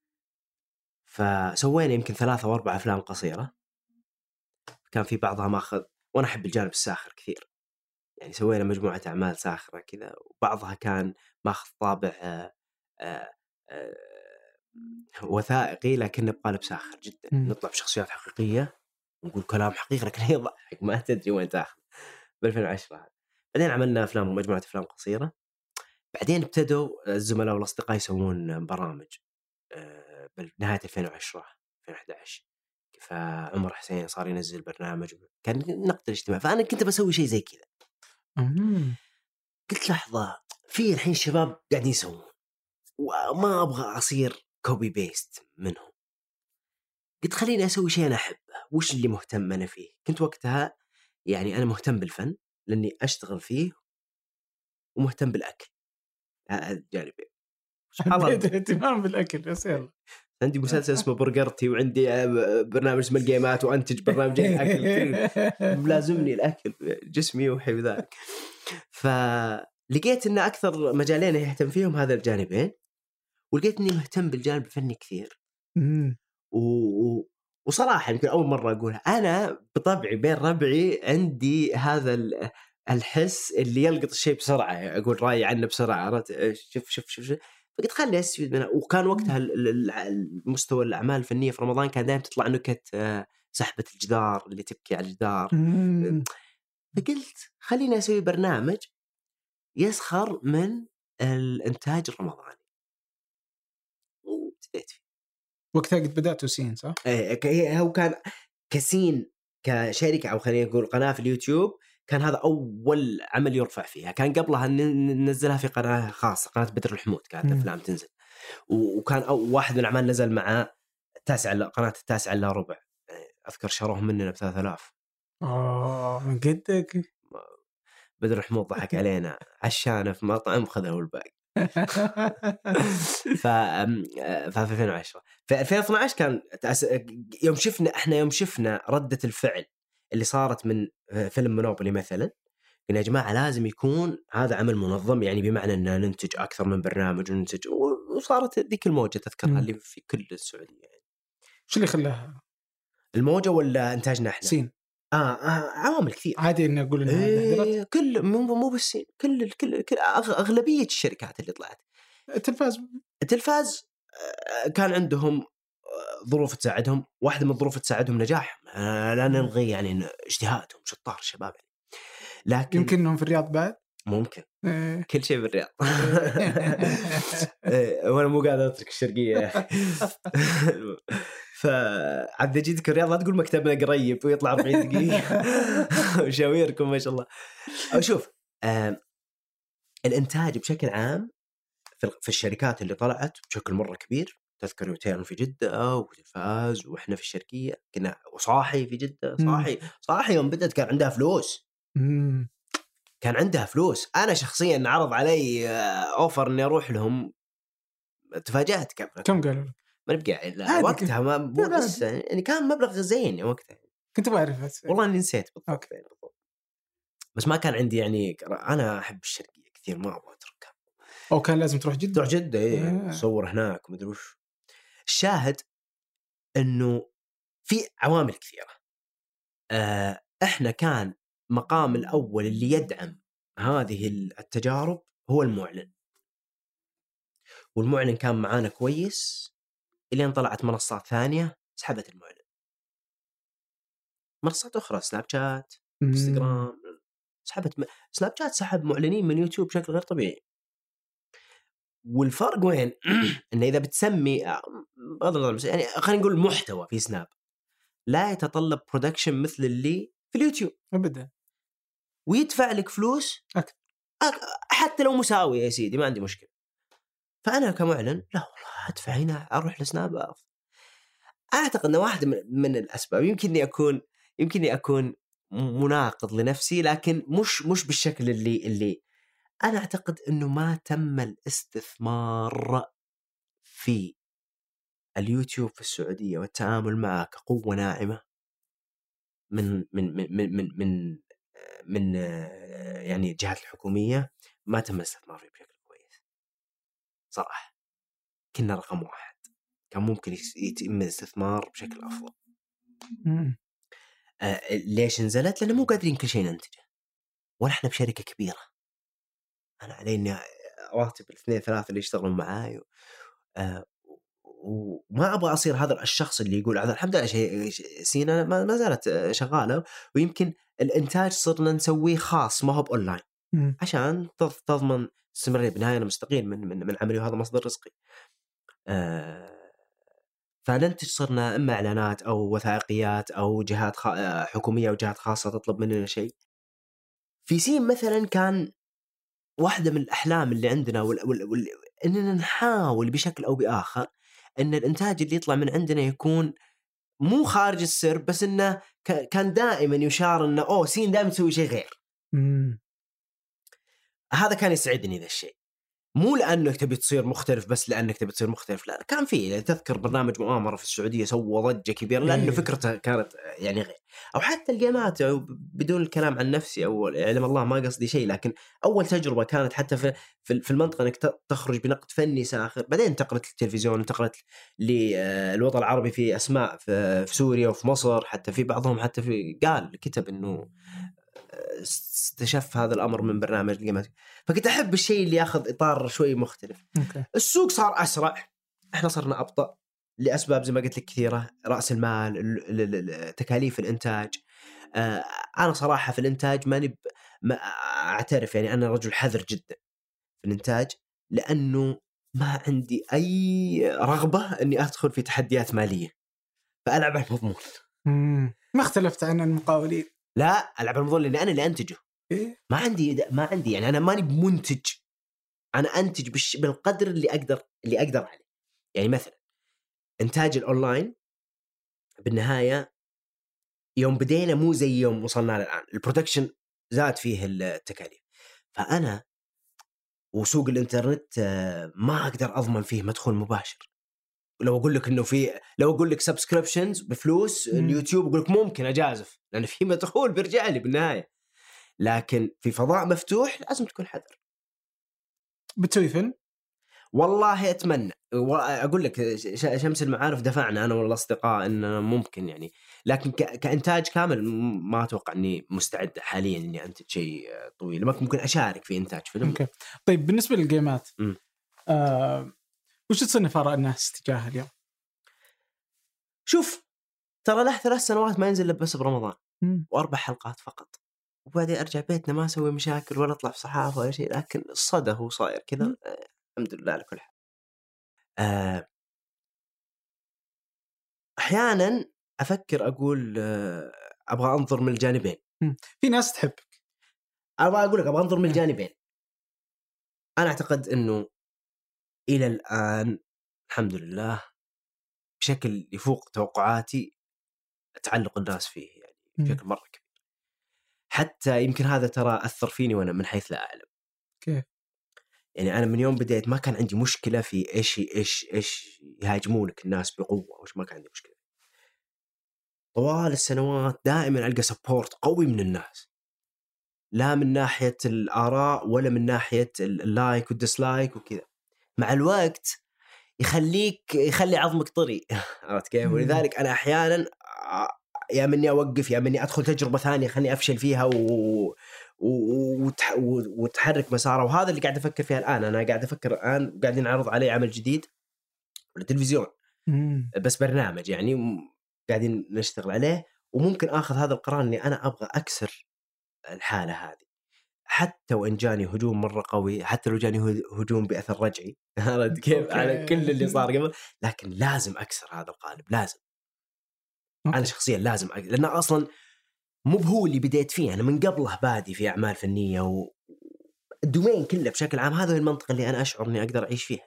فسوينا يمكن 3 أو 4 أفلام قصيرة، كان في بعضها ماخذ، وأنا أحب الجانب الساخر كثير، يعني سوينا مجموعة أعمال ساخرة كذا، وبعضها كان ماخذ طابع وثائقي لكنه بقالب ساخر جدا. نطلع بشخصيات حقيقية ونقول كلام حقيقي لكن هي يضحك ما تدري وين تاخذ. ب 2010 بعدين عملنا أفلام ومجموعة أفلام قصيرة. بعدين ابتدوا الزملاء والأصدقاء يسوون برامج بنهاية 2010 2011. فعمر حسين صار ينزل برنامج كان نقد الاجتماع، فأنا كنت بسوي شيء زي كذا. قلت لحظة، في الحين شباب قاعدين يسوون وما أبغى أصير كوبي بيست منهم. قلت خليني أسوي شيء أنا أحبه. وش اللي مهتم أنا فيه؟ كنت وقتها يعني أنا مهتم بالفن لأني أشتغل فيه ومهتم بالأكل جانبي. عندي اهتمام بالأكل بس يلا. عندي مسلسل اسمه برجرتي وعندي برنامج اسمه الجيمات وأنتج برنامجين أكل لازمني الأكل، جسمي يوحي بذلك. فلقيت أن أكثر مجالين يهتم فيهم هذا الجانبين، ولقيت أني مهتم بالجانب الفني كثير. وصراحة يمكن أول مرة أقولها، أنا بطبعي بين ربعي عندي هذا الحس اللي يلقط الشيء بسرعة، أقول رأيي عنه بسرعة. شوف فقلت خلي أستفيد منها. وكان وقتها المستوى الأعمال الفنية في رمضان كان دائما تطلع نكت سحبة الجدار اللي تبكي على الجدار. فقلت خليني أسوي برنامج يسخر من الإنتاج الرمضاني، وابتديت فيه. وقتها قد بدأت سين صح؟ هو كان كسين كشركة أو خلينا نقول قناة في اليوتيوب، كان هذا أول عمل يرفع فيها. كان قبلها ننزلها في قناة خاصة، قناة بدر الحمود، كانت أفلام تنزل. وكان واحد من الأعمال نزل مع قناة 9:15. أذكر شروهم مننا ب3000. من قدك. بدر الحمود ضحك علينا عشانه في مطعم خذه الباقي. في 2010. في 2012 كان يوم شفنا ردة الفعل اللي صارت من فيلم مونوبولي مثلا، قلنا يا جماعة لازم يكون هذا عمل منظم، يعني بمعنى أن ننتج أكثر من برنامج وننتج. وصارت ذيك الموجة تذكرها اللي في كل السعودية. يعني شو اللي خلاها الموجة ولا إنتاجنا إحنا؟ سين. عوامل كثير. عادي إني أقول إنها كل مو بس كل أغلبية الشركات اللي طلعت التلفاز كان عندهم ظروف تساعدهم. واحدة من الظروف تساعدهم نجاح، لا نلغي يعني اجتهادهم، شطار الشباب يعني. لكن يمكن إنهم في الرياض بعد ممكن كل شيء بالرياض. وانا مو قاعد اترك الشرقية. فعبد جيتك الرياض لا تقول مكتبنا قريب ويطلع 40 دقيقة وشاويركم ما شاء الله. أشوف الانتاج بشكل عام في الشركات اللي طلعت بشكل مرة كبير. تذكر روتين في جدة وتلفاز وإحنا في الشرقية كنا، وصاحي في جدة. صاحي يوم بدأت كان عندها فلوس. كان عندها فلوس. أنا شخصيا عرض علي أوفر إني أروح لهم، تفاجأت. كم قالوا؟ ما نبقى وقتها ما لسه يعني كان مبلغ زين وقتها. كنت بعرف والله إني نسيت بالضبط. بس ما كان عندي يعني، أنا أحب الشرقية كثير ما أبغى أتركها. أو كان لازم تروح جدة. تروح جدة إيه صور هناك ومدري وش. الشاهد إنه في عوامل كثيرة. إحنا كان مقام الأول اللي يدعم هذه التجارب هو المعلن، والمعلن كان معانا كويس إلين طلعت منصات ثانية سحبت المعلن. منصات أخرى سناب شات، انستغرام، سناب شات سحب معلنين من يوتيوب بشكل غير طبيعي. والفرق وين؟ إن إذا بتسمي يعني خلينا نقول محتوى في سناب لا يتطلب برودكشن مثل اللي في اليوتيوب أبدا، ويدفع لك فلوس حتى لو مساوي يا سيدي ما عندي مشكلة. فأنا كمعلن لا والله أدفع هنا أروح لسناب أفضل. أعتقد أن واحدة من الأسباب يمكنني أكون مناقض لنفسي، لكن مش بالشكل اللي أنا أعتقد أنه ما تم الاستثمار في اليوتيوب في السعودية والتعامل معه كقوة ناعمة من يعني الجهات الحكومية. ما تم الاستثمار فيه بشكل كويس صراحة. كنا رقم 1، كان ممكن يتم الاستثمار بشكل أفضل. ليش نزلت؟ لأنه مو قادرين كل شيء ننتجه، ولا إحنا بشركة كبيرة. أنا علي إني أراتب 2-3 اللي يشتغلون معاي وما ابغى اصير هذا الشخص اللي يقول هذا. الحمد لله سينا ما زالت شغاله، ويمكن الانتاج صرنا نسويه خاص ما هو باونلاين عشان تضمن استمرارية. بالنهايه انا مستقيل من عملي وهذا مصدر رزقي. فننتج صرنا اما اعلانات او وثائقيات او جهات حكوميه او جهات خاصه تطلب مننا شيء. في سين مثلا كان واحدة من الأحلام اللي عندنا إننا نحاول بشكل أو بآخر إن الإنتاج اللي يطلع من عندنا يكون مو خارج السر، بس إنه كان دائما يشار إنه سين دائما تسوي شيء غير. هذا كان يسعدني ذا الشيء، مو لأنك تبي تصير مختلف بس لأنك تبي تصير مختلف، لا. كان فيه تذكر برنامج مؤامرة في السعودية سوى ضجة كبيرة لأنه فكرته كانت يعني غير. أو حتى الجيمات، بدون الكلام عن نفسي أو علم الله ما قصدي شيء، لكن أول تجربة كانت حتى في المنطقة أنك تخرج بنقد فني ساخر. بعدين انتقلت للتلفزيون، انتقلت للوطن العربي في أسماء في سوريا وفي مصر، حتى في بعضهم حتى كتب إنه استشف هذا الأمر من برنامج الجيمات. فكنت أحب الشيء اللي يأخذ إطار شوي مختلف. السوق صار أسرع، إحنا صرنا أبطأ لأسباب زي ما قلت لك كثيرة، رأس المال، تكاليف الإنتاج. أنا صراحة في الإنتاج ما أعترف يعني أنا رجل حذر جدا في الإنتاج، لأنه ما عندي أي رغبة أني أدخل في تحديات مالية، فألعب على المضمون. ما اختلفت عن المقاولين، لا ألعب المضمون لأن أنا اللي أنتجه. ما عندي يعني أنا ماني بمنتج، أنا أنتج بالقدر اللي أقدر عليه. يعني مثلا إنتاج الأونلاين بالنهاية يوم بدينا مو زي يوم وصلنا الآن، البرودكشن زاد فيه التكاليف. فأنا وسوق الإنترنت ما أقدر أضمن فيه مدخول مباشر. لو أقول لك سبسكريبشنز بفلوس اليوتيوب أقول لك ممكن أجازف لأن في مدخول بيرجع لي بالنهاية، لكن في فضاء مفتوح لازم تكون حذر. بتسوي فيلم؟ والله أتمنى. أقول لك شمس المعارف دفعنا أنا والأصدقاء إن ممكن يعني، لكن كإنتاج كامل ما أتوقع إني مستعد حاليا إني أنتج شيء طويل. ممكن أشارك في إنتاج فيلم. أوكي. طيب بالنسبة للجيمات وش تصنف آراء الناس تجاهها اليوم؟ شوف ترى له 3 سنوات ما ينزل بس برمضان و4 حلقات فقط، وبعدين أرجع بيتنا ما أسوي مشاكل ولا أطلع في صحافة ولا شيء، لكن الصدى هو صاير كذا. الحمد لله على كل حال. أحيانا أفكر أقول أبغى أنظر من الجانبين. في ناس تحبك، أبغى أنظر من الجانبين. أنا أعتقد أنه إلى الآن الحمد لله بشكل يفوق توقعاتي تعلق الناس فيه يعني بشكل مرة كبير. حتى يمكن هذا ترى أثر فيني وأنا من حيث لا أعلم. كيف؟ يعني أنا من يوم بديت ما كان عندي مشكلة في إيش يهاجمونك الناس بقوة، وإيش ما كان عندي مشكلة. طوال السنوات دائما ألقى سبورت قوي من الناس، لا من ناحية الآراء ولا من ناحية اللايك والديسلايك وكذا. مع الوقت يخلي عظمك طري. عرفت كيف؟ ولذلك أنا أحيانا يا مني أوقف يا مني أدخل تجربة ثانية خلني أفشل فيها وتحرك مساره. وهذا اللي قاعد أفكر فيها الآن. أنا قاعد أفكر الآن قاعدين نعرض عليه عمل جديد للتلفزيون، بس برنامج يعني قاعدين نشتغل عليه، وممكن أخذ هذا القرار إني أنا أبغى أكسر الحالة هذه. حتى وإن جاني هجوم مرة قوي، حتى لو جاني هجوم بأثر رجعي كيف على كل اللي صار قبل، لكن لازم أكسر هذا القالب. لازم أنا شخصيا لازم لأن أصلا مو هو اللي بديت فيه، أنا من قبله بادي في أعمال فنية والدومين كله بشكل عام. هذا المنطقة اللي أنا أشعر أني أقدر أعيش فيها.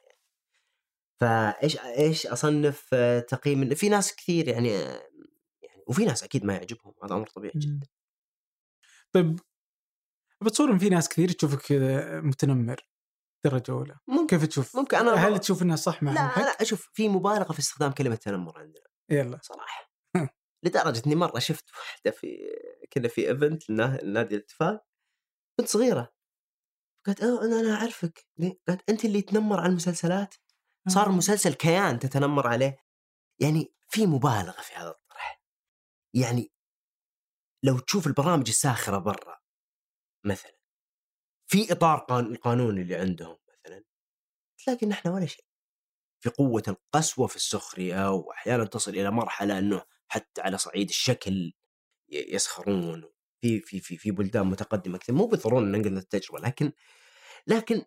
فإيش أصنف تقييم؟ في ناس كثير يعني وفي ناس أكيد ما يعجبهم، هذا أمر طبيعي جدا. طيب بتصور إن في ناس كثير تشوفك متنمر درجة أولى، كيف تشوف؟ ممكن أنا هل تشوف إنها صح معهم؟ لا أنا أشوف في مبالغة في استخدام كلمة تنمر عندنا. يلا صراحة لدرجة إني مرة شفت واحدة كنا في إيفنت لنادي الاتفاق، كنت صغيرة، قالت أنا أعرفك. قالت أنت اللي تنمر على المسلسلات، صار المسلسل كيان تتنمر عليه. يعني في مبالغة في هذا الطرح. يعني لو تشوف البرامج الساخرة برا مثلا في إطار القانون اللي عندهم مثلا، تلاقي إن إحنا ولا شيء. في قوة القسوة في السخرية، وأحيانا تصل إلى مرحلة أنه حتى على صعيد الشكل يسخرون في بلدان متقدمة كثير. مو بالضرورة ننقل التجربة، لكن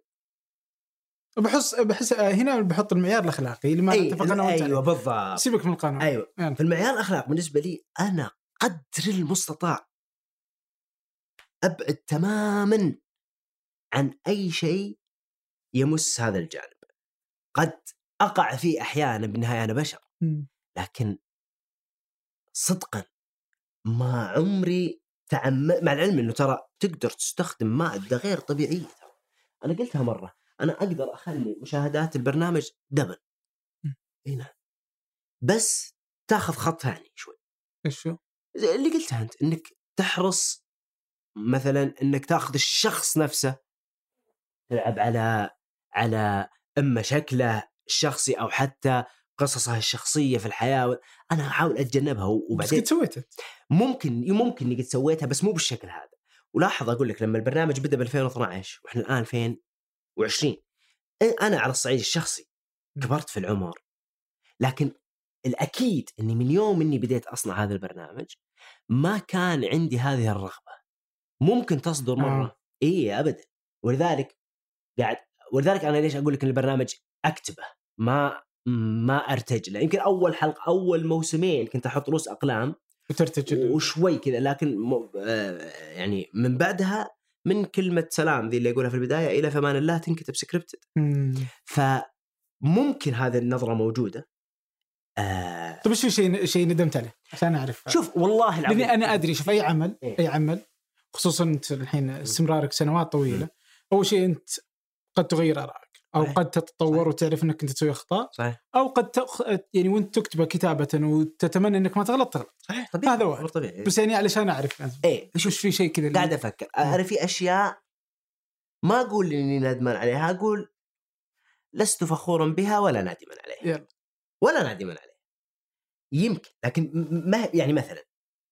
بحس هنا بحط المعيار الأخلاقي اللي ما اتفقنا وانت أيوة بالضبط، سيبك من القانون. أيوة يعني. في المعيار الأخلاق بالنسبة لي أنا قدر المستطاع أبعد تماما عن أي شيء يمس هذا الجانب. قد أقع فيه أحيانا، بالنهاية أنا بشر، لكن صدقا ما عمري مع العلم أنه ترى تقدر تستخدم مادة غير طبيعية. أنا قلتها مرة، أنا أقدر أخلي مشاهدات البرنامج دبل هنا، بس تاخذ خط ثاني شوي. إيشو اللي قلتها أنت، أنك تحرص مثلا أنك تاخذ الشخص نفسه، تلعب على إما شكله الشخصي أو حتى قصصه الشخصية في الحياة. أنا أحاول أتجنبها. وبعدين سويتها ممكن إني قد سويتها بس مو بالشكل هذا. ولاحظ أقول لك، لما البرنامج بدأ ب 2012 وإحنا الآن 2020، أنا على الصعيد الشخصي كبرت في العمر، لكن الأكيد أني من يوم أني بديت أصنع هذا البرنامج ما كان عندي هذه الرغبة. ممكن تصدر مرة إيه أبدا. ولذلك أنا ليش أقول لك أن البرنامج أكتبه ما أرتج له. يمكن أول حلقة أول موسمين كنت أحط رؤوس أقلام وترتجل وشوي كذا، لكن يعني من بعدها من كلمة سلام ذي اللي يقولها في البداية إلى فمان الله تنكتب سكريبتد. فممكن هذه النظرة موجودة. طيب ايش شيء ندمت عليه عشان اعرف؟ شوف والله العظيم، لاني انا ادري شوف اي عمل خصوصا انت الحين استمرارك سنوات طويله، اول شيء انت قد تغير ارائك او قد تتطور وتعرف انك انت تسوي اخطاء، او قد يعني وانت تكتب كتابه وتتمنى انك ما تغلط. صحيح، هذا هو طبيعي. بس يعني علشان اعرف شوف في شيء كذا قاعد افكر انا في اشياء ما اقول اني ندمان عليها، اقول لست فخورا بها ولا نادما عليها ولا نادما عليها. يمكن، لكن ما يعني مثلا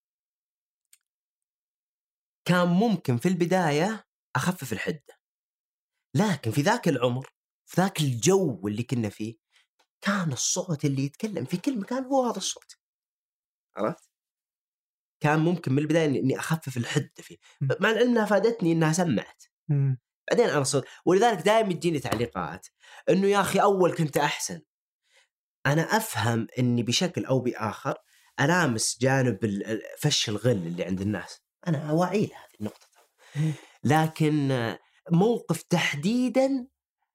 كان ممكن في البداية أخفف الحدة، لكن في ذاك العمر في ذاك الجو اللي كنا فيه كان الصوت اللي يتكلم في كل مكان هو هذا الصوت. عرفت؟ كان ممكن من البداية إني أخفف الحدة فيه، مع العلم أنها فادتني إنها سمعت. بعدين أنا صوت، ولذلك دائما تجيني تعليقات إنه يا أخي أول كنت أحسن. أنا أفهم إني بشكل أو بآخر ألامس جانب فش الغل اللي عند الناس، أنا واعي لهذه النقطة، لكن موقف تحديدا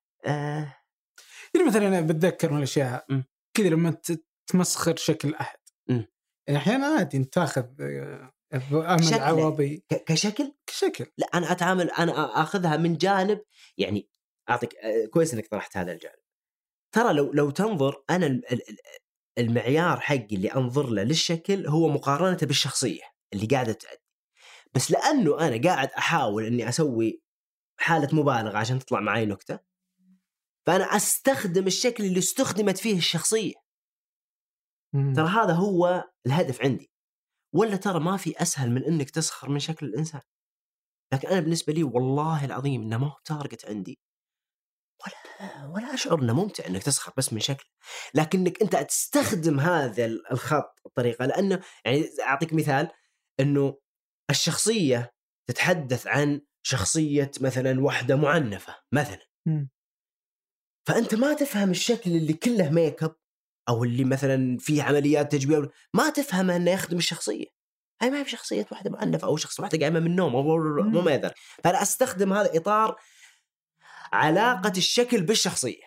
يعني مثلا أنا بتذكر من الأشياء كذا لما تمسخر شكل أحد، يعني أحيانا عادي تاخذ أمل عوضي كشكل. لا أنا أتعامل، أنا أخذها من جانب، يعني أعطيك كويس إنك طرحت هذا الجانب. ترى لو تنظر، أنا المعيار حقي اللي أنظر له للشكل هو مقارنته بالشخصية اللي قاعدة تأدي. بس لأنه أنا قاعد أحاول أني أسوي حالة مبالغة عشان تطلع معي نكتة، فأنا أستخدم الشكل اللي استخدمت فيه الشخصية. ترى هذا هو الهدف عندي. ولا ترى ما في أسهل من أنك تسخر من شكل الإنسان، لكن أنا بالنسبة لي والله العظيم إنه ما هو تارجت عندي، ولا أشعر إنه ممتع إنك تسخر بس من شكل، لكنك أنت تستخدم هذا الخط الطريقة. لأنه يعني أعطيك مثال، إنه الشخصية تتحدث عن شخصية مثلا واحدة معنفة مثلا، فأنت ما تفهم الشكل اللي كله ميك اب أو اللي مثلا فيه عمليات تجميل، ما تفهم أنه يخدم الشخصية. هاي ما هي بشخصية واحدة معنفة أو شخص واحدة قايمة من النوم أو ما يقدر. فأنا أستخدم هذا إطار علاقة الشكل بالشخصية.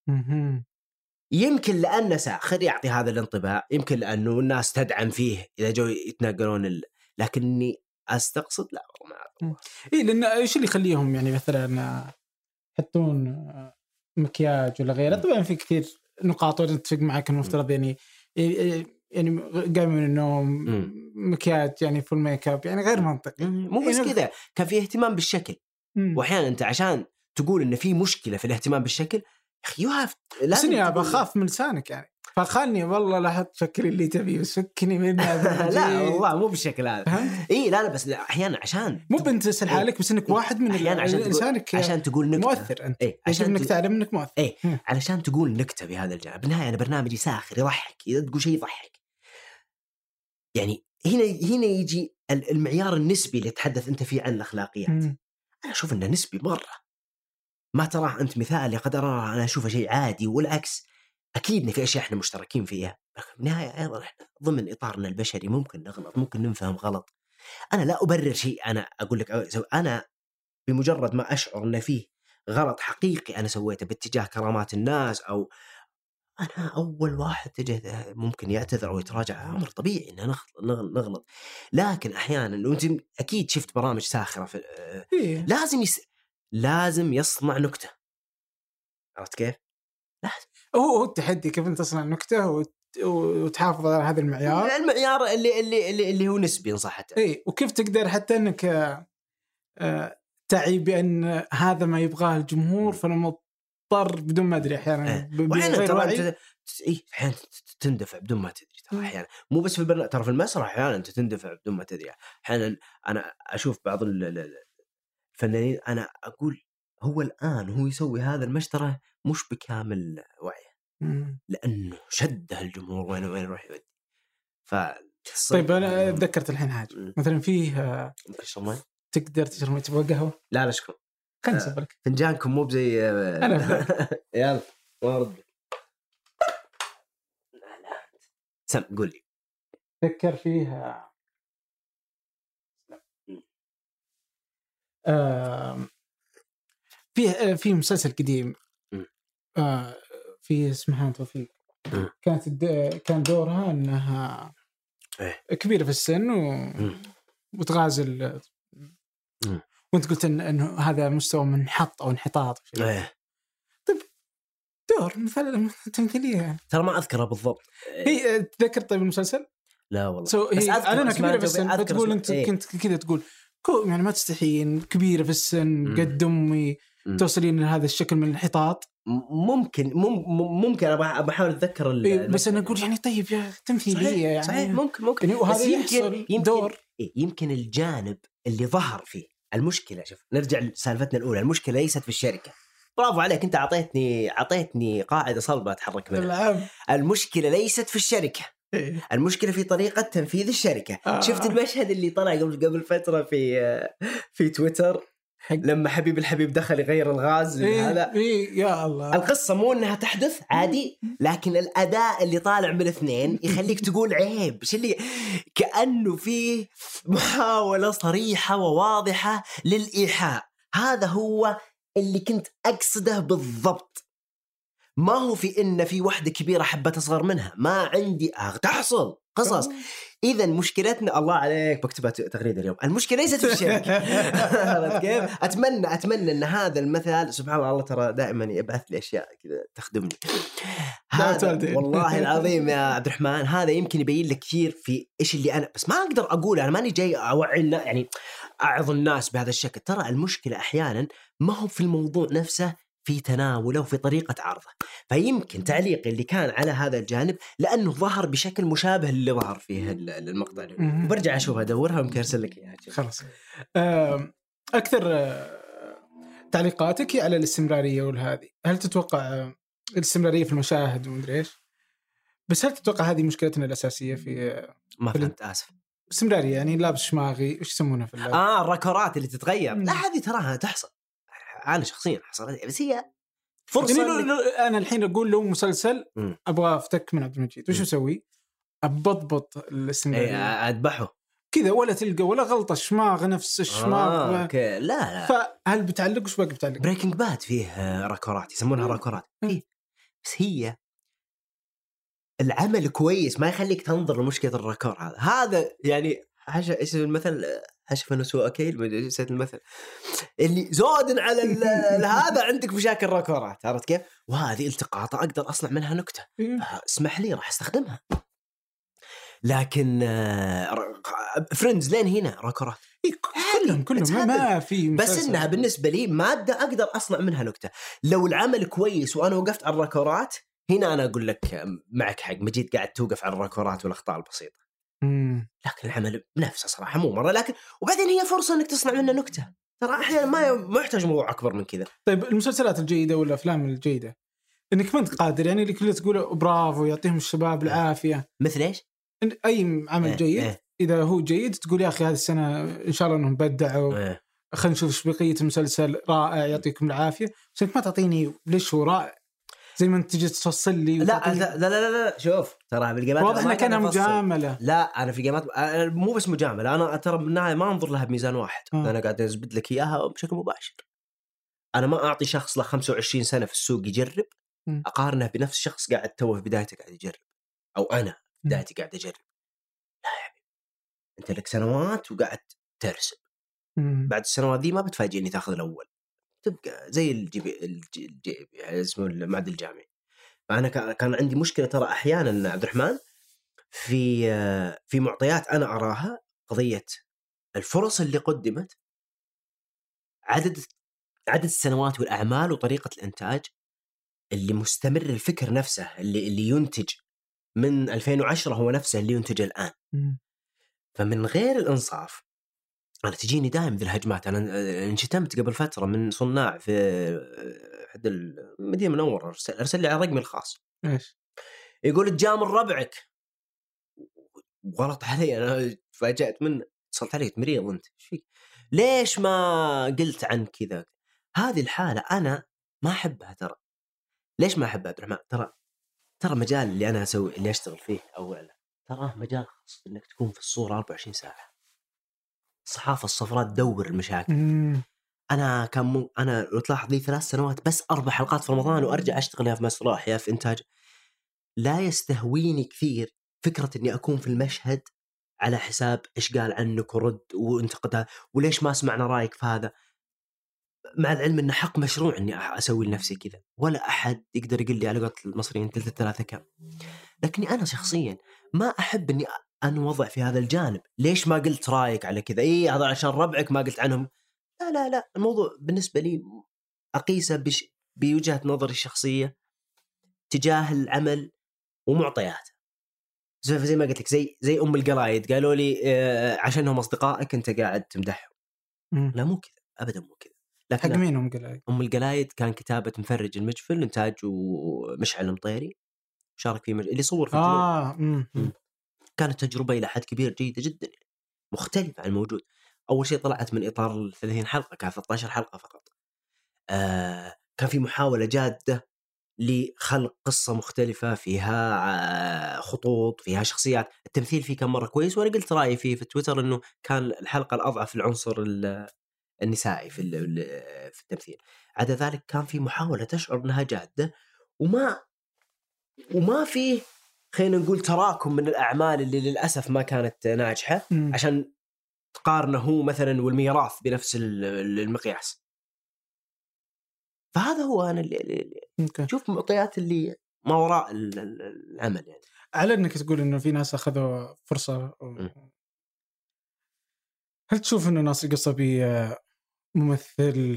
يمكن لأنه ساخر يعطي هذا الانطباع، يمكن لأنه الناس تدعم فيه إذا جو يتناقلون لكني أستقصد لا والله ما إيه، لأن إيش اللي يخليهم يعني مثلا يحطون مكياج ولا غيره؟ طبعا في كثير نقاط ونتفق معك المفترض يعني قايم من النوم مكياج يعني فول ميك اب يعني غير منطقي. مو بس كذا، كان فيه اهتمام بالشكل. واحيانا انت عشان تقول ان في مشكله في الاهتمام بالشكل، اخي بس اني بخاف من لسانك يعني، فخلني والله لا تفكري اللي تبي بس فكني منها. لا والله مو بالشكل هذا. اي لا بس احيانا عشان مو بنت تسأل حالك بس انك واحد من انسانك عشان تقول نكته مؤثر انت. إيه عشان انك تعلم انك مؤثر. علشان تقول نكته بهذا الجانب. بالنهايه انا برنامجي ساخر يضحك، اذا تقول شيء يضحك. يعني هنا يجي المعيار النسبي اللي تحدث انت فيه عن الاخلاقيات. انا اشوف انه نسبي مره. ما تراه انت مثال قد اراه انا اشوفه شيء عادي، والعكس اكيد ان في اشياء احنا مشتركين فيها، لكن بالنهايه ايضا احنا ضمن اطارنا البشري ممكن نغلط، ممكن نفهم غلط. انا لا ابرر شيء، انا اقول لك انا بمجرد ما اشعر ان فيه غلط حقيقي انا سويته باتجاه كرامات الناس، او انا اول واحد ممكن يعتذر او يتراجع، امر طبيعي ان نغلط. لكن احيانا وانت اكيد شفت برامج ساخره في لازم يصنع نكته. عرفت كيف؟ هو التحدي كيف انت تصنع نكته وتحافظ على هذا المعيار اللي هو نسبي صحته. اي وكيف تقدر حتى انك تعي بان هذا ما يبغاه الجمهور، فانا مضطر بدون ما ادري احيانا احيانا تندفع بدون ما تدري. ترى احيانا مو بس في البرنامج، ترى في المسرح احيانا انت تندفع بدون ما تدري. احيانا انا اشوف بعض الفنانين انا اقول هو الان هو يسوي هذا المشترى مش بكامل وعيه، لانه شده الجمهور وين يروح يودي. طيب انا تذكرت الحين حاجه مثلا فيه تقدر تشرب تبغى قهوه؟ لا شكرا، خلنا نسبلك فنجانكم مو بزي انا يلا وارد. سم قول لي. تذكر فيها في مسلسل قديم في اسمها توفيق، كان دورها انها كبيرة في السن وتغازل، وانت قلت انه هذا مستوى منحط او انحطاط. طيب دور مثلا تمثيلية يعني. ترى ما اذكرها بالضبط. هي تذكر طيب المسلسل؟ لا والله بس انا كبيرة في السن فتقول انت كنت كذا تقول يعني ما تستحين كبيرة في السن قد امي توصلين لهذا الشكل من الانحطاط. ممكن أنا بحاول أتذكر بس أنا أقول يعني طيب يا تمثيلية يعني صحيح ممكن يعني وهذا يمكن دور يمكن الجانب اللي ظهر فيه المشكلة. شوف نرجع لسالفتنا الأولى، المشكلة ليست في الشركة. برافو عليك أنت أعطيتني قاعدة صلبة أتحرك منها. المشكلة ليست في الشركة، المشكلة في طريقة تنفيذ الشركة. شفت المشهد اللي طلع قبل فترة في تويتر لما حبيب الحبيب دخل يغير الغاز؟ هذا يا الله. القصة مو انها تحدث عادي، لكن الاداء اللي طالع من الاثنين يخليك تقول عيب. شو اللي كأنه فيه محاولة صريحة وواضحة للإيحاء. هذا هو اللي كنت أقصده بالضبط. ما هو في إن في واحدة كبيرة حبة أصغر منها، ما عندي تحصل قصص. إذا مشكلتنا، الله عليك بكتبها تغريدة اليوم، المشكلة ليست في الشركة. كيف؟ أتمنى أن هذا المثال، سبحان الله ترى دائما يبعث لي أشياء كذا تخدمني. هذا والله العظيم يا عبد الرحمن هذا يمكن يبين لك كثير في إيش اللي أنا بس ما أقدر أقول. أنا ماني جاي أوعي يعني أعظ الناس بهذا الشكل. ترى المشكلة أحيانا ما هو في الموضوع نفسه، في تناوله وفي طريقة عرضه. فيمكن تعليقي اللي كان على هذا الجانب لأنه ظهر بشكل مشابه اللي ظهر فيه المقطع. وبرجع أشوفها أدورها وممكن أرسل لك إياها. خلاص. أكثر تعليقاتك على الاستمرارية والهذه، هل تتوقع الاستمرارية في المشاهد ومدري إيش؟ بس هل تتوقع هذه مشكلتنا الأساسية في ما فهمت آسف. استمرارية يعني لابس شماغي وش يسمونها في الركورات اللي تتغير. لا هذه تراها تحصل، أنا شخصيا حصلت، بس هي فرصة. يعني أنا الحين أقول له مسلسل أبغى أفتك من عبد المجيد، وش أسوي؟ أضبط الاستمرارية، أذبحه كذا ولا تلقى ولا غلطة شماغ نفس الشماغ. لا فهل بتعلق وش باقي بتعلق؟ بريكنج باد فيه ركورات يسمونها ركورات فيه. بس هي العمل كويس ما يخليك تنظر لمشكلة الركور. هذا يعني ايش المثل؟ حشف نسوء أكيل، نسيت المثل اللي زود على هذا عندك مشاكل ركورات. عرفت كيف؟ وهذه التقاطة أقدر أصنع منها نكتة، اسمح لي راح استخدمها. لكن فريندز لين هنا ركورات كلهم ما في بس إنها بالنسبة لي مادة أقدر أصنع منها نكتة. لو العمل كويس وأنا وقفت على الركورات هنا أنا أقول لك معك حق، مجيد قاعد توقف على الركورات والأخطاء البسيطة. لكن العمل بنفسه صراحة مو مرة. لكن وبعدين هي فرصة إنك تصنع منه نكتة، ترى أحيانا ما يحتاج موضوع أكبر من كذا. طيب المسلسلات الجيدة والأفلام الجيدة انك ما انت قادر يعني اللي كله تقول برافو يعطيهم الشباب العافيه، مثل ايش؟ اي عمل جيد اذا هو جيد تقول يا اخي هذه السنه ان شاء الله انهم بدعوا، خلينا نشوف ايش بقيه المسلسل رائع يعطيكم العافيه. بس انت ما تعطيني ليش هو رائع زي ما انت تجي تفصل لي لا شوف ترى بالجيمات واضح انها كانها مجامله. لا انا في جيمات مو بس مجامله، انا ترى بالنهايه ما انظر لها بميزان واحد. انا قاعد ازبد لك اياها بشكل مباشر. انا ما اعطي شخص له 25 سنه في السوق يجرب اقارنه بنفس شخص قاعد توه في بدايته قاعد يجرب، او انا بدايتي قاعد اجرب. لا يا حبيبي انت لك سنوات وقاعد ترسب، بعد السنوات دي ما بتفاجئني تاخذ الاول، تبقى زي الجي اسمه المعدل الجامعي. فانا كان عندي مشكله ترى احيانا عبد الرحمن في معطيات انا اراها قضيه الفرص اللي قدمت، عدد السنوات والاعمال وطريقه الانتاج اللي مستمر، الفكر نفسه اللي ينتج من 2010 هو نفسه اللي ينتج الآن. فمن غير الإنصاف أنا تجيني دائم ذي الهجمات. أنا انشتمت قبل فترة من صناع في أحد المدينة المنورة، أرسل لي على رقمي الخاص إيش يقول تجامل ربعك، غلط علي. أنا فاجأت منه، اتصلت عليك مريض أنت إيش فيك؟ ليش ما قلت عن كذا؟ هذه الحالة أنا ما أحبها. ترى ليش ما أحبها عبد الرحمن؟ ترى مجال اللي أنا أسوي اللي أشتغل فيه أولا تراه مجال خاص إنك تكون في الصورة 24 ساعة. الصحافة الصفراء تدور المشاكل. أنا أنا لو تلاحظ لي 3 سنوات بس 4 حلقات في رمضان وأرجع أشتغل يا في مسرح يا في إنتاج. لا يستهويني كثير فكرة إني أكون في المشهد على حساب إيش قال عنك ورد وانتقدها وليش ما سمعنا رأيك في هذا، مع العلم إنه حق مشروع إني أسوي لنفسي كذا، ولا أحد يقدر يقول لي على قولة المصريين 3 كم. لكني أنا شخصيا ما أحب إني أنوضع في هذا الجانب. ليش ما قلت رأيك على كذا؟ إيه هذا عشان ربعك ما قلت عنهم. لا الموضوع بالنسبة لي أقيسه بوجهة نظري الشخصية تجاه العمل ومعطياته. زي ما قلت لك زي أم القرايد قالوا لي عشانهم أصدقائك أنت قاعد تمدحهم. لا مو كذا أبدا، مو كذا. حق مين أم القلايد؟ أم القلايد كان كتابة مفرج المجفل، إنتاج ومشعل المطيري، شارك فيه اللي صور في كانت تجربة إلى حد كبير جيدة جدا، مختلفة عن الموجود. أول شيء طلعت من إطار 30 حلقة، كان 13 حلقة فقط. كان في محاولة جادة لخلق قصة مختلفة فيها خطوط، فيها شخصيات. التمثيل فيه كان مرة كويس، وأنا قلت رأيي فيه في تويتر أنه كان الحلقة الأضعف العنصر النسائي في التمثيل. عدا ذلك كان في محاولة تشعر أنها جادة، وما فيه خلينا نقول تراكم من الأعمال اللي للأسف ما كانت ناجحة عشان تقارنه هو مثلا والميراث بنفس المقياس. فهذا هو أنا اللي شوف معطيات اللي ما وراء العمل. يعني على أنك تقول إنه في ناس أخذوا فرصة هل تشوف إنه ناصر القصبي ممثل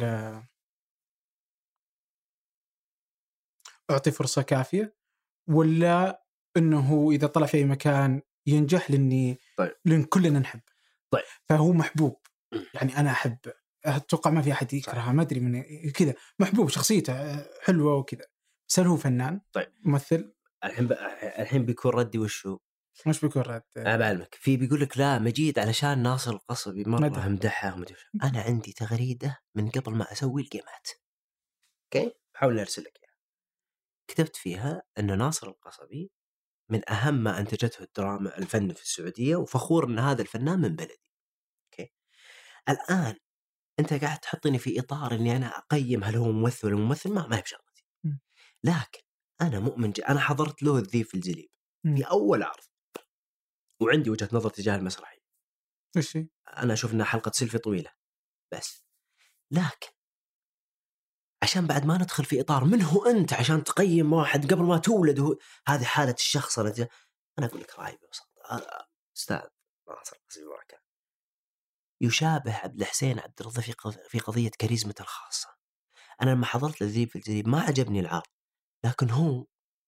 أعطي فرصة كافية، ولا إنه إذا طلع في أي مكان ينجح لأن كلنا نحب؟ طيب فهو محبوب. يعني أنا أحب، أتوقع ما في أحد يكرهه، ما أدري من كذا، محبوب، شخصيته حلوة وكذا. بس هل هو فنان؟ طيب ممثل؟ الحين بيكون ردي وشو؟ مش بيكون رد. بعلمك في بيقول لك لا مجيد علشان ناصر القصبي مرة همدحه. أنا عندي تغريدة من قبل ما أسوي الجيمات، أوكي حاول أرسل لك إياها. كتبت فيها أن ناصر القصبي من أهم ما أنتجته الدراما الفن في السعودية، وفخور أن هذا الفنان من بلدي. أوكي الآن أنت قاعد تحطني في إطار أني أنا أقيم هل هو ممثل ولا ممثل، ما هي بشغلتي. لكن أنا مؤمن أنا حضرت له الذيب في الجليب في أول عرض، وعندي وجهة نظر تجاه المسرحي. إيش هي؟ أنا أشوف أنها حلقة سيلفي طويلة بس، لكن عشان بعد ما ندخل في إطار من هو أنت عشان تقيم واحد قبل ما تولد، هذه حالة الشخص. أنا أقول لك رأيي ببساطة، أستاذ ناصر القصبي بركة يشابه عبد الحسين عبد الرضا في قضية كاريزمته الخاصة. أنا لما حضرت الذيب في الجليب ما عجبني العرض، لكن هو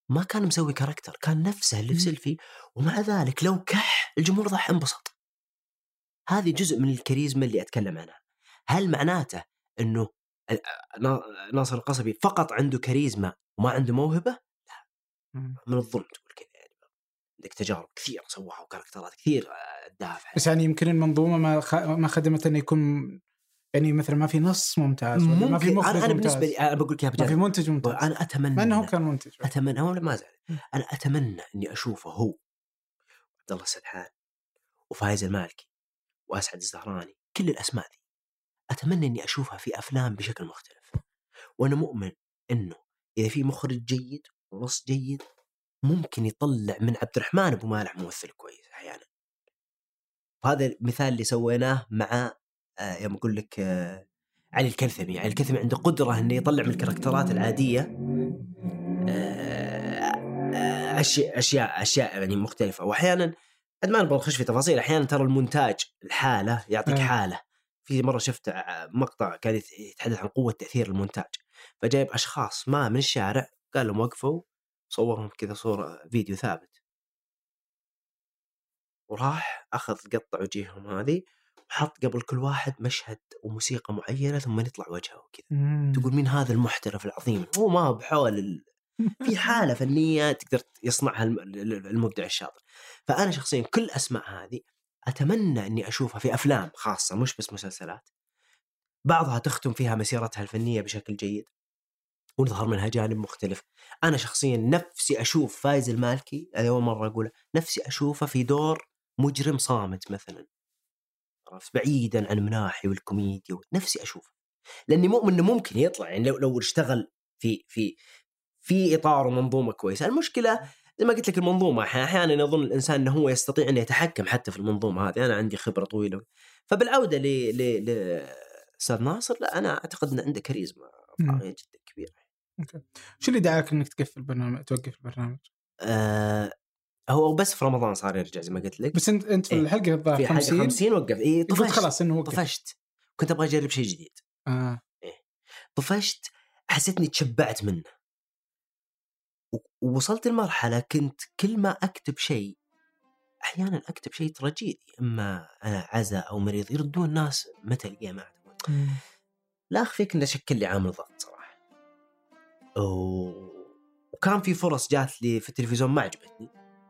ما كان مسوي كاركتر، كان نفسه اللي في سيلفي، ومع ذلك لو كح الجمهور راح انبسط. هذه جزء من الكاريزما اللي أتكلم عنها. هل معناته أنه ناصر القصبي فقط عنده كاريزما وما عنده موهبة؟ لا، من الظلم تقول كذا. يعني عندك تجارب كثير سواها وكاركترات كثير أداها. بس يعني يمكن المنظومة ما خدمت أنه يكون يعني مثلا ما في نص ممتاز، ما في مخرج أنا ممتاز. بالنسبة لي أنا بقول لك ما في منتج ممتاز. أنا أتمنى أنه كان منتج. أتمنى هو ما زال. أنا أتمنى إني أشوفه هو عبد الله السدحان وفايز المالكي وأسعد الزهراني، كل الأسماء دي أتمنى إني أشوفها في أفلام بشكل مختلف. وأنا مؤمن إنه إذا في مخرج جيد ونص جيد ممكن يطلع من عبد الرحمن أبو مالح ممثل كويس أحيانا. وهذا المثال اللي سويناه مع يوم أقول لك علي الكلثمي. علي الكلثمي عنده قدرة إنه يطلع من الكاركترات العادية أشياء يعني مختلفة. وأحيانا ما نبغى نخش في تفاصيل، أحيانا ترى المونتاج الحالة يعطيك حالة. في مرة شفت مقطع كان يتحدث عن قوة تأثير المونتاج، فجايب أشخاص ما من الشارع قال لهم وقفوا صورهم كذا صورة فيديو ثابت، وراح أخذ قطع وجيههم هذه وحط قبل كل واحد مشهد وموسيقى معينة ثم يطلع وجهه كذا. تقول مين هذا المحترف العظيم؟ هو ما بحول في حالة فنية تقدر يصنعها المبدع الشاطر. فأنا شخصيا كل أسماء هذه أتمنى أني أشوفها في أفلام خاصة مش بس مسلسلات، بعضها تختم فيها مسيرتها الفنية بشكل جيد ونظهر منها جانب مختلف. أنا شخصيا نفسي أشوف فايز المالكي، هذه أول مرة أقوله، نفسي أشوفه في دور مجرم صامت مثلا، بعيدا عن المناحي والكوميديا. نفسي أشوفه لأني مؤمن أنه ممكن يطلع، يعني لو اشتغل في إطار ومنظومة كويسة. المشكلة زي ما قلت لك المنظومة أحيانا يظن الإنسان أنه هو يستطيع أن يتحكم حتى في المنظومة هذه. أنا عندي خبرة طويلة. فبالعودة لأستاذ ناصر، لا أنا أعتقد أن عنده كاريزما طاغية جدا كبيرة. شو اللي دعاك أنك توقف البرنامج؟ هو بس في رمضان صار يرجع زي ما قلت لك. بس أنت في الحلقة الظاهر 50 وقف. طفشت خلاص إنه وقف. طفشت، كنت أبغى أجرب شيء جديد. طفشت، حسيت إني تشبعت منه، ووصلت لمرحلة كنت كل ما أكتب شيء أحيانا أكتب شيء تراجيدي، إما أنا عزاء أو مريض، يردون الناس متى القيامة. لا أخفيك إنه شكل لي عامل ضغط صراحة. وكان في فرص جات لي في التلفزيون ما عجبتني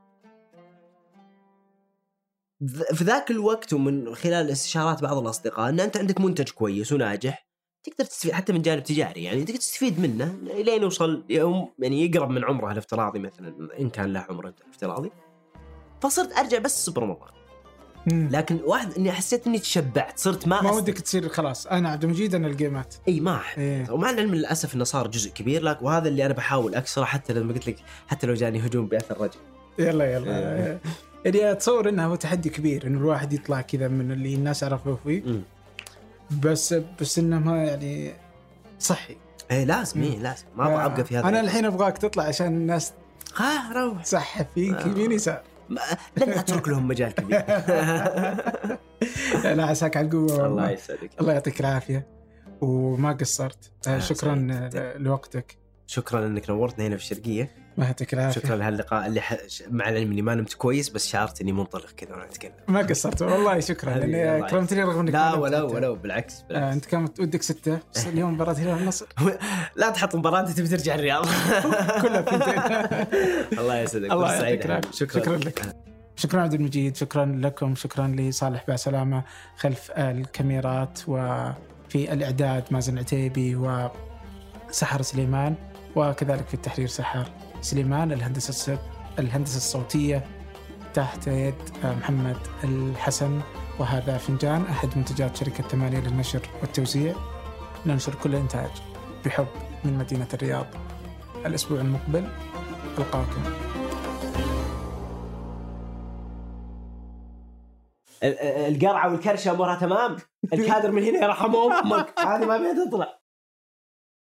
في ذاك الوقت، ومن خلال استشارات بعض الأصدقاء أن أنت عندك منتج كويس وناجح تقدر تستفيد حتى من جانب تجاري، يعني تقدر تستفيد منه لين يوصل يوم يعني يقرب من عمره الافتراضي مثلا إن كان له عمر افتراضي. فصرت أرجع بس برمضان. لكن واحد إني حسيت إني تشبعت، صرت ما ودك تصير خلاص أنا عبد المجيد أنا الجيمات ما أحب. ومع العلم للأسف إنه صار جزء كبير لك، وهذا اللي أنا بحاول أكسره. حتى لما قلت لك حتى لو جاني هجوم بأثر رجل يلا يعني أتصور إنه هو تحدي كبير إنه الواحد يطلع كذا من اللي الناس عرفوه فيه. بس إنه ما يعني صحي. لازم لازم ما أبقى في هذا. أنا الحين أبغاك تطلع عشان الناس روح صح فيك يمين يسار. لن أترك لهم مجال كبير. لا عساك على القوة. الله يسعدك. الله يعطيك العافية وما قصرت. شكرا لوقتك. شكرا انك نورتنا هنا في الشرقية. ما يعطيك العافية. شكرا لهاللقاء اللي مع العلم اني ما نمت كويس بس شعرت اني منطلق كذا وانا اتكلم. ما قصرت والله. شكرا لاني كرمتني رغم انك لا ولا بالعكس. انت كانت ودك 6 بس اليوم مباراة هلال النصر. لا تحط مباراة انت تبي ترجع الرياض. كلها ثنتين. الله يسعدك. الله يعطيك. شكرا لك. شكرا عبد المجيد. شكرا لكم. شكرا لصالح باسلامة خلف الكاميرات وفي الإعداد مازن عتيبي وسحر سليمان، وكذلك في التحرير سحر سليمان. الهندسة الصوتية تحت يد محمد الحسن. وهذا فنجان أحد منتجات شركة 8 للنشر والتوزيع. ننشر كل إنتاج بحب من مدينة الرياض. الأسبوع المقبل ألقاكم. القرعة والكرشة أمورها تمام. الكادر من هنا يرحم أمك. هذه ما بيها تطلع.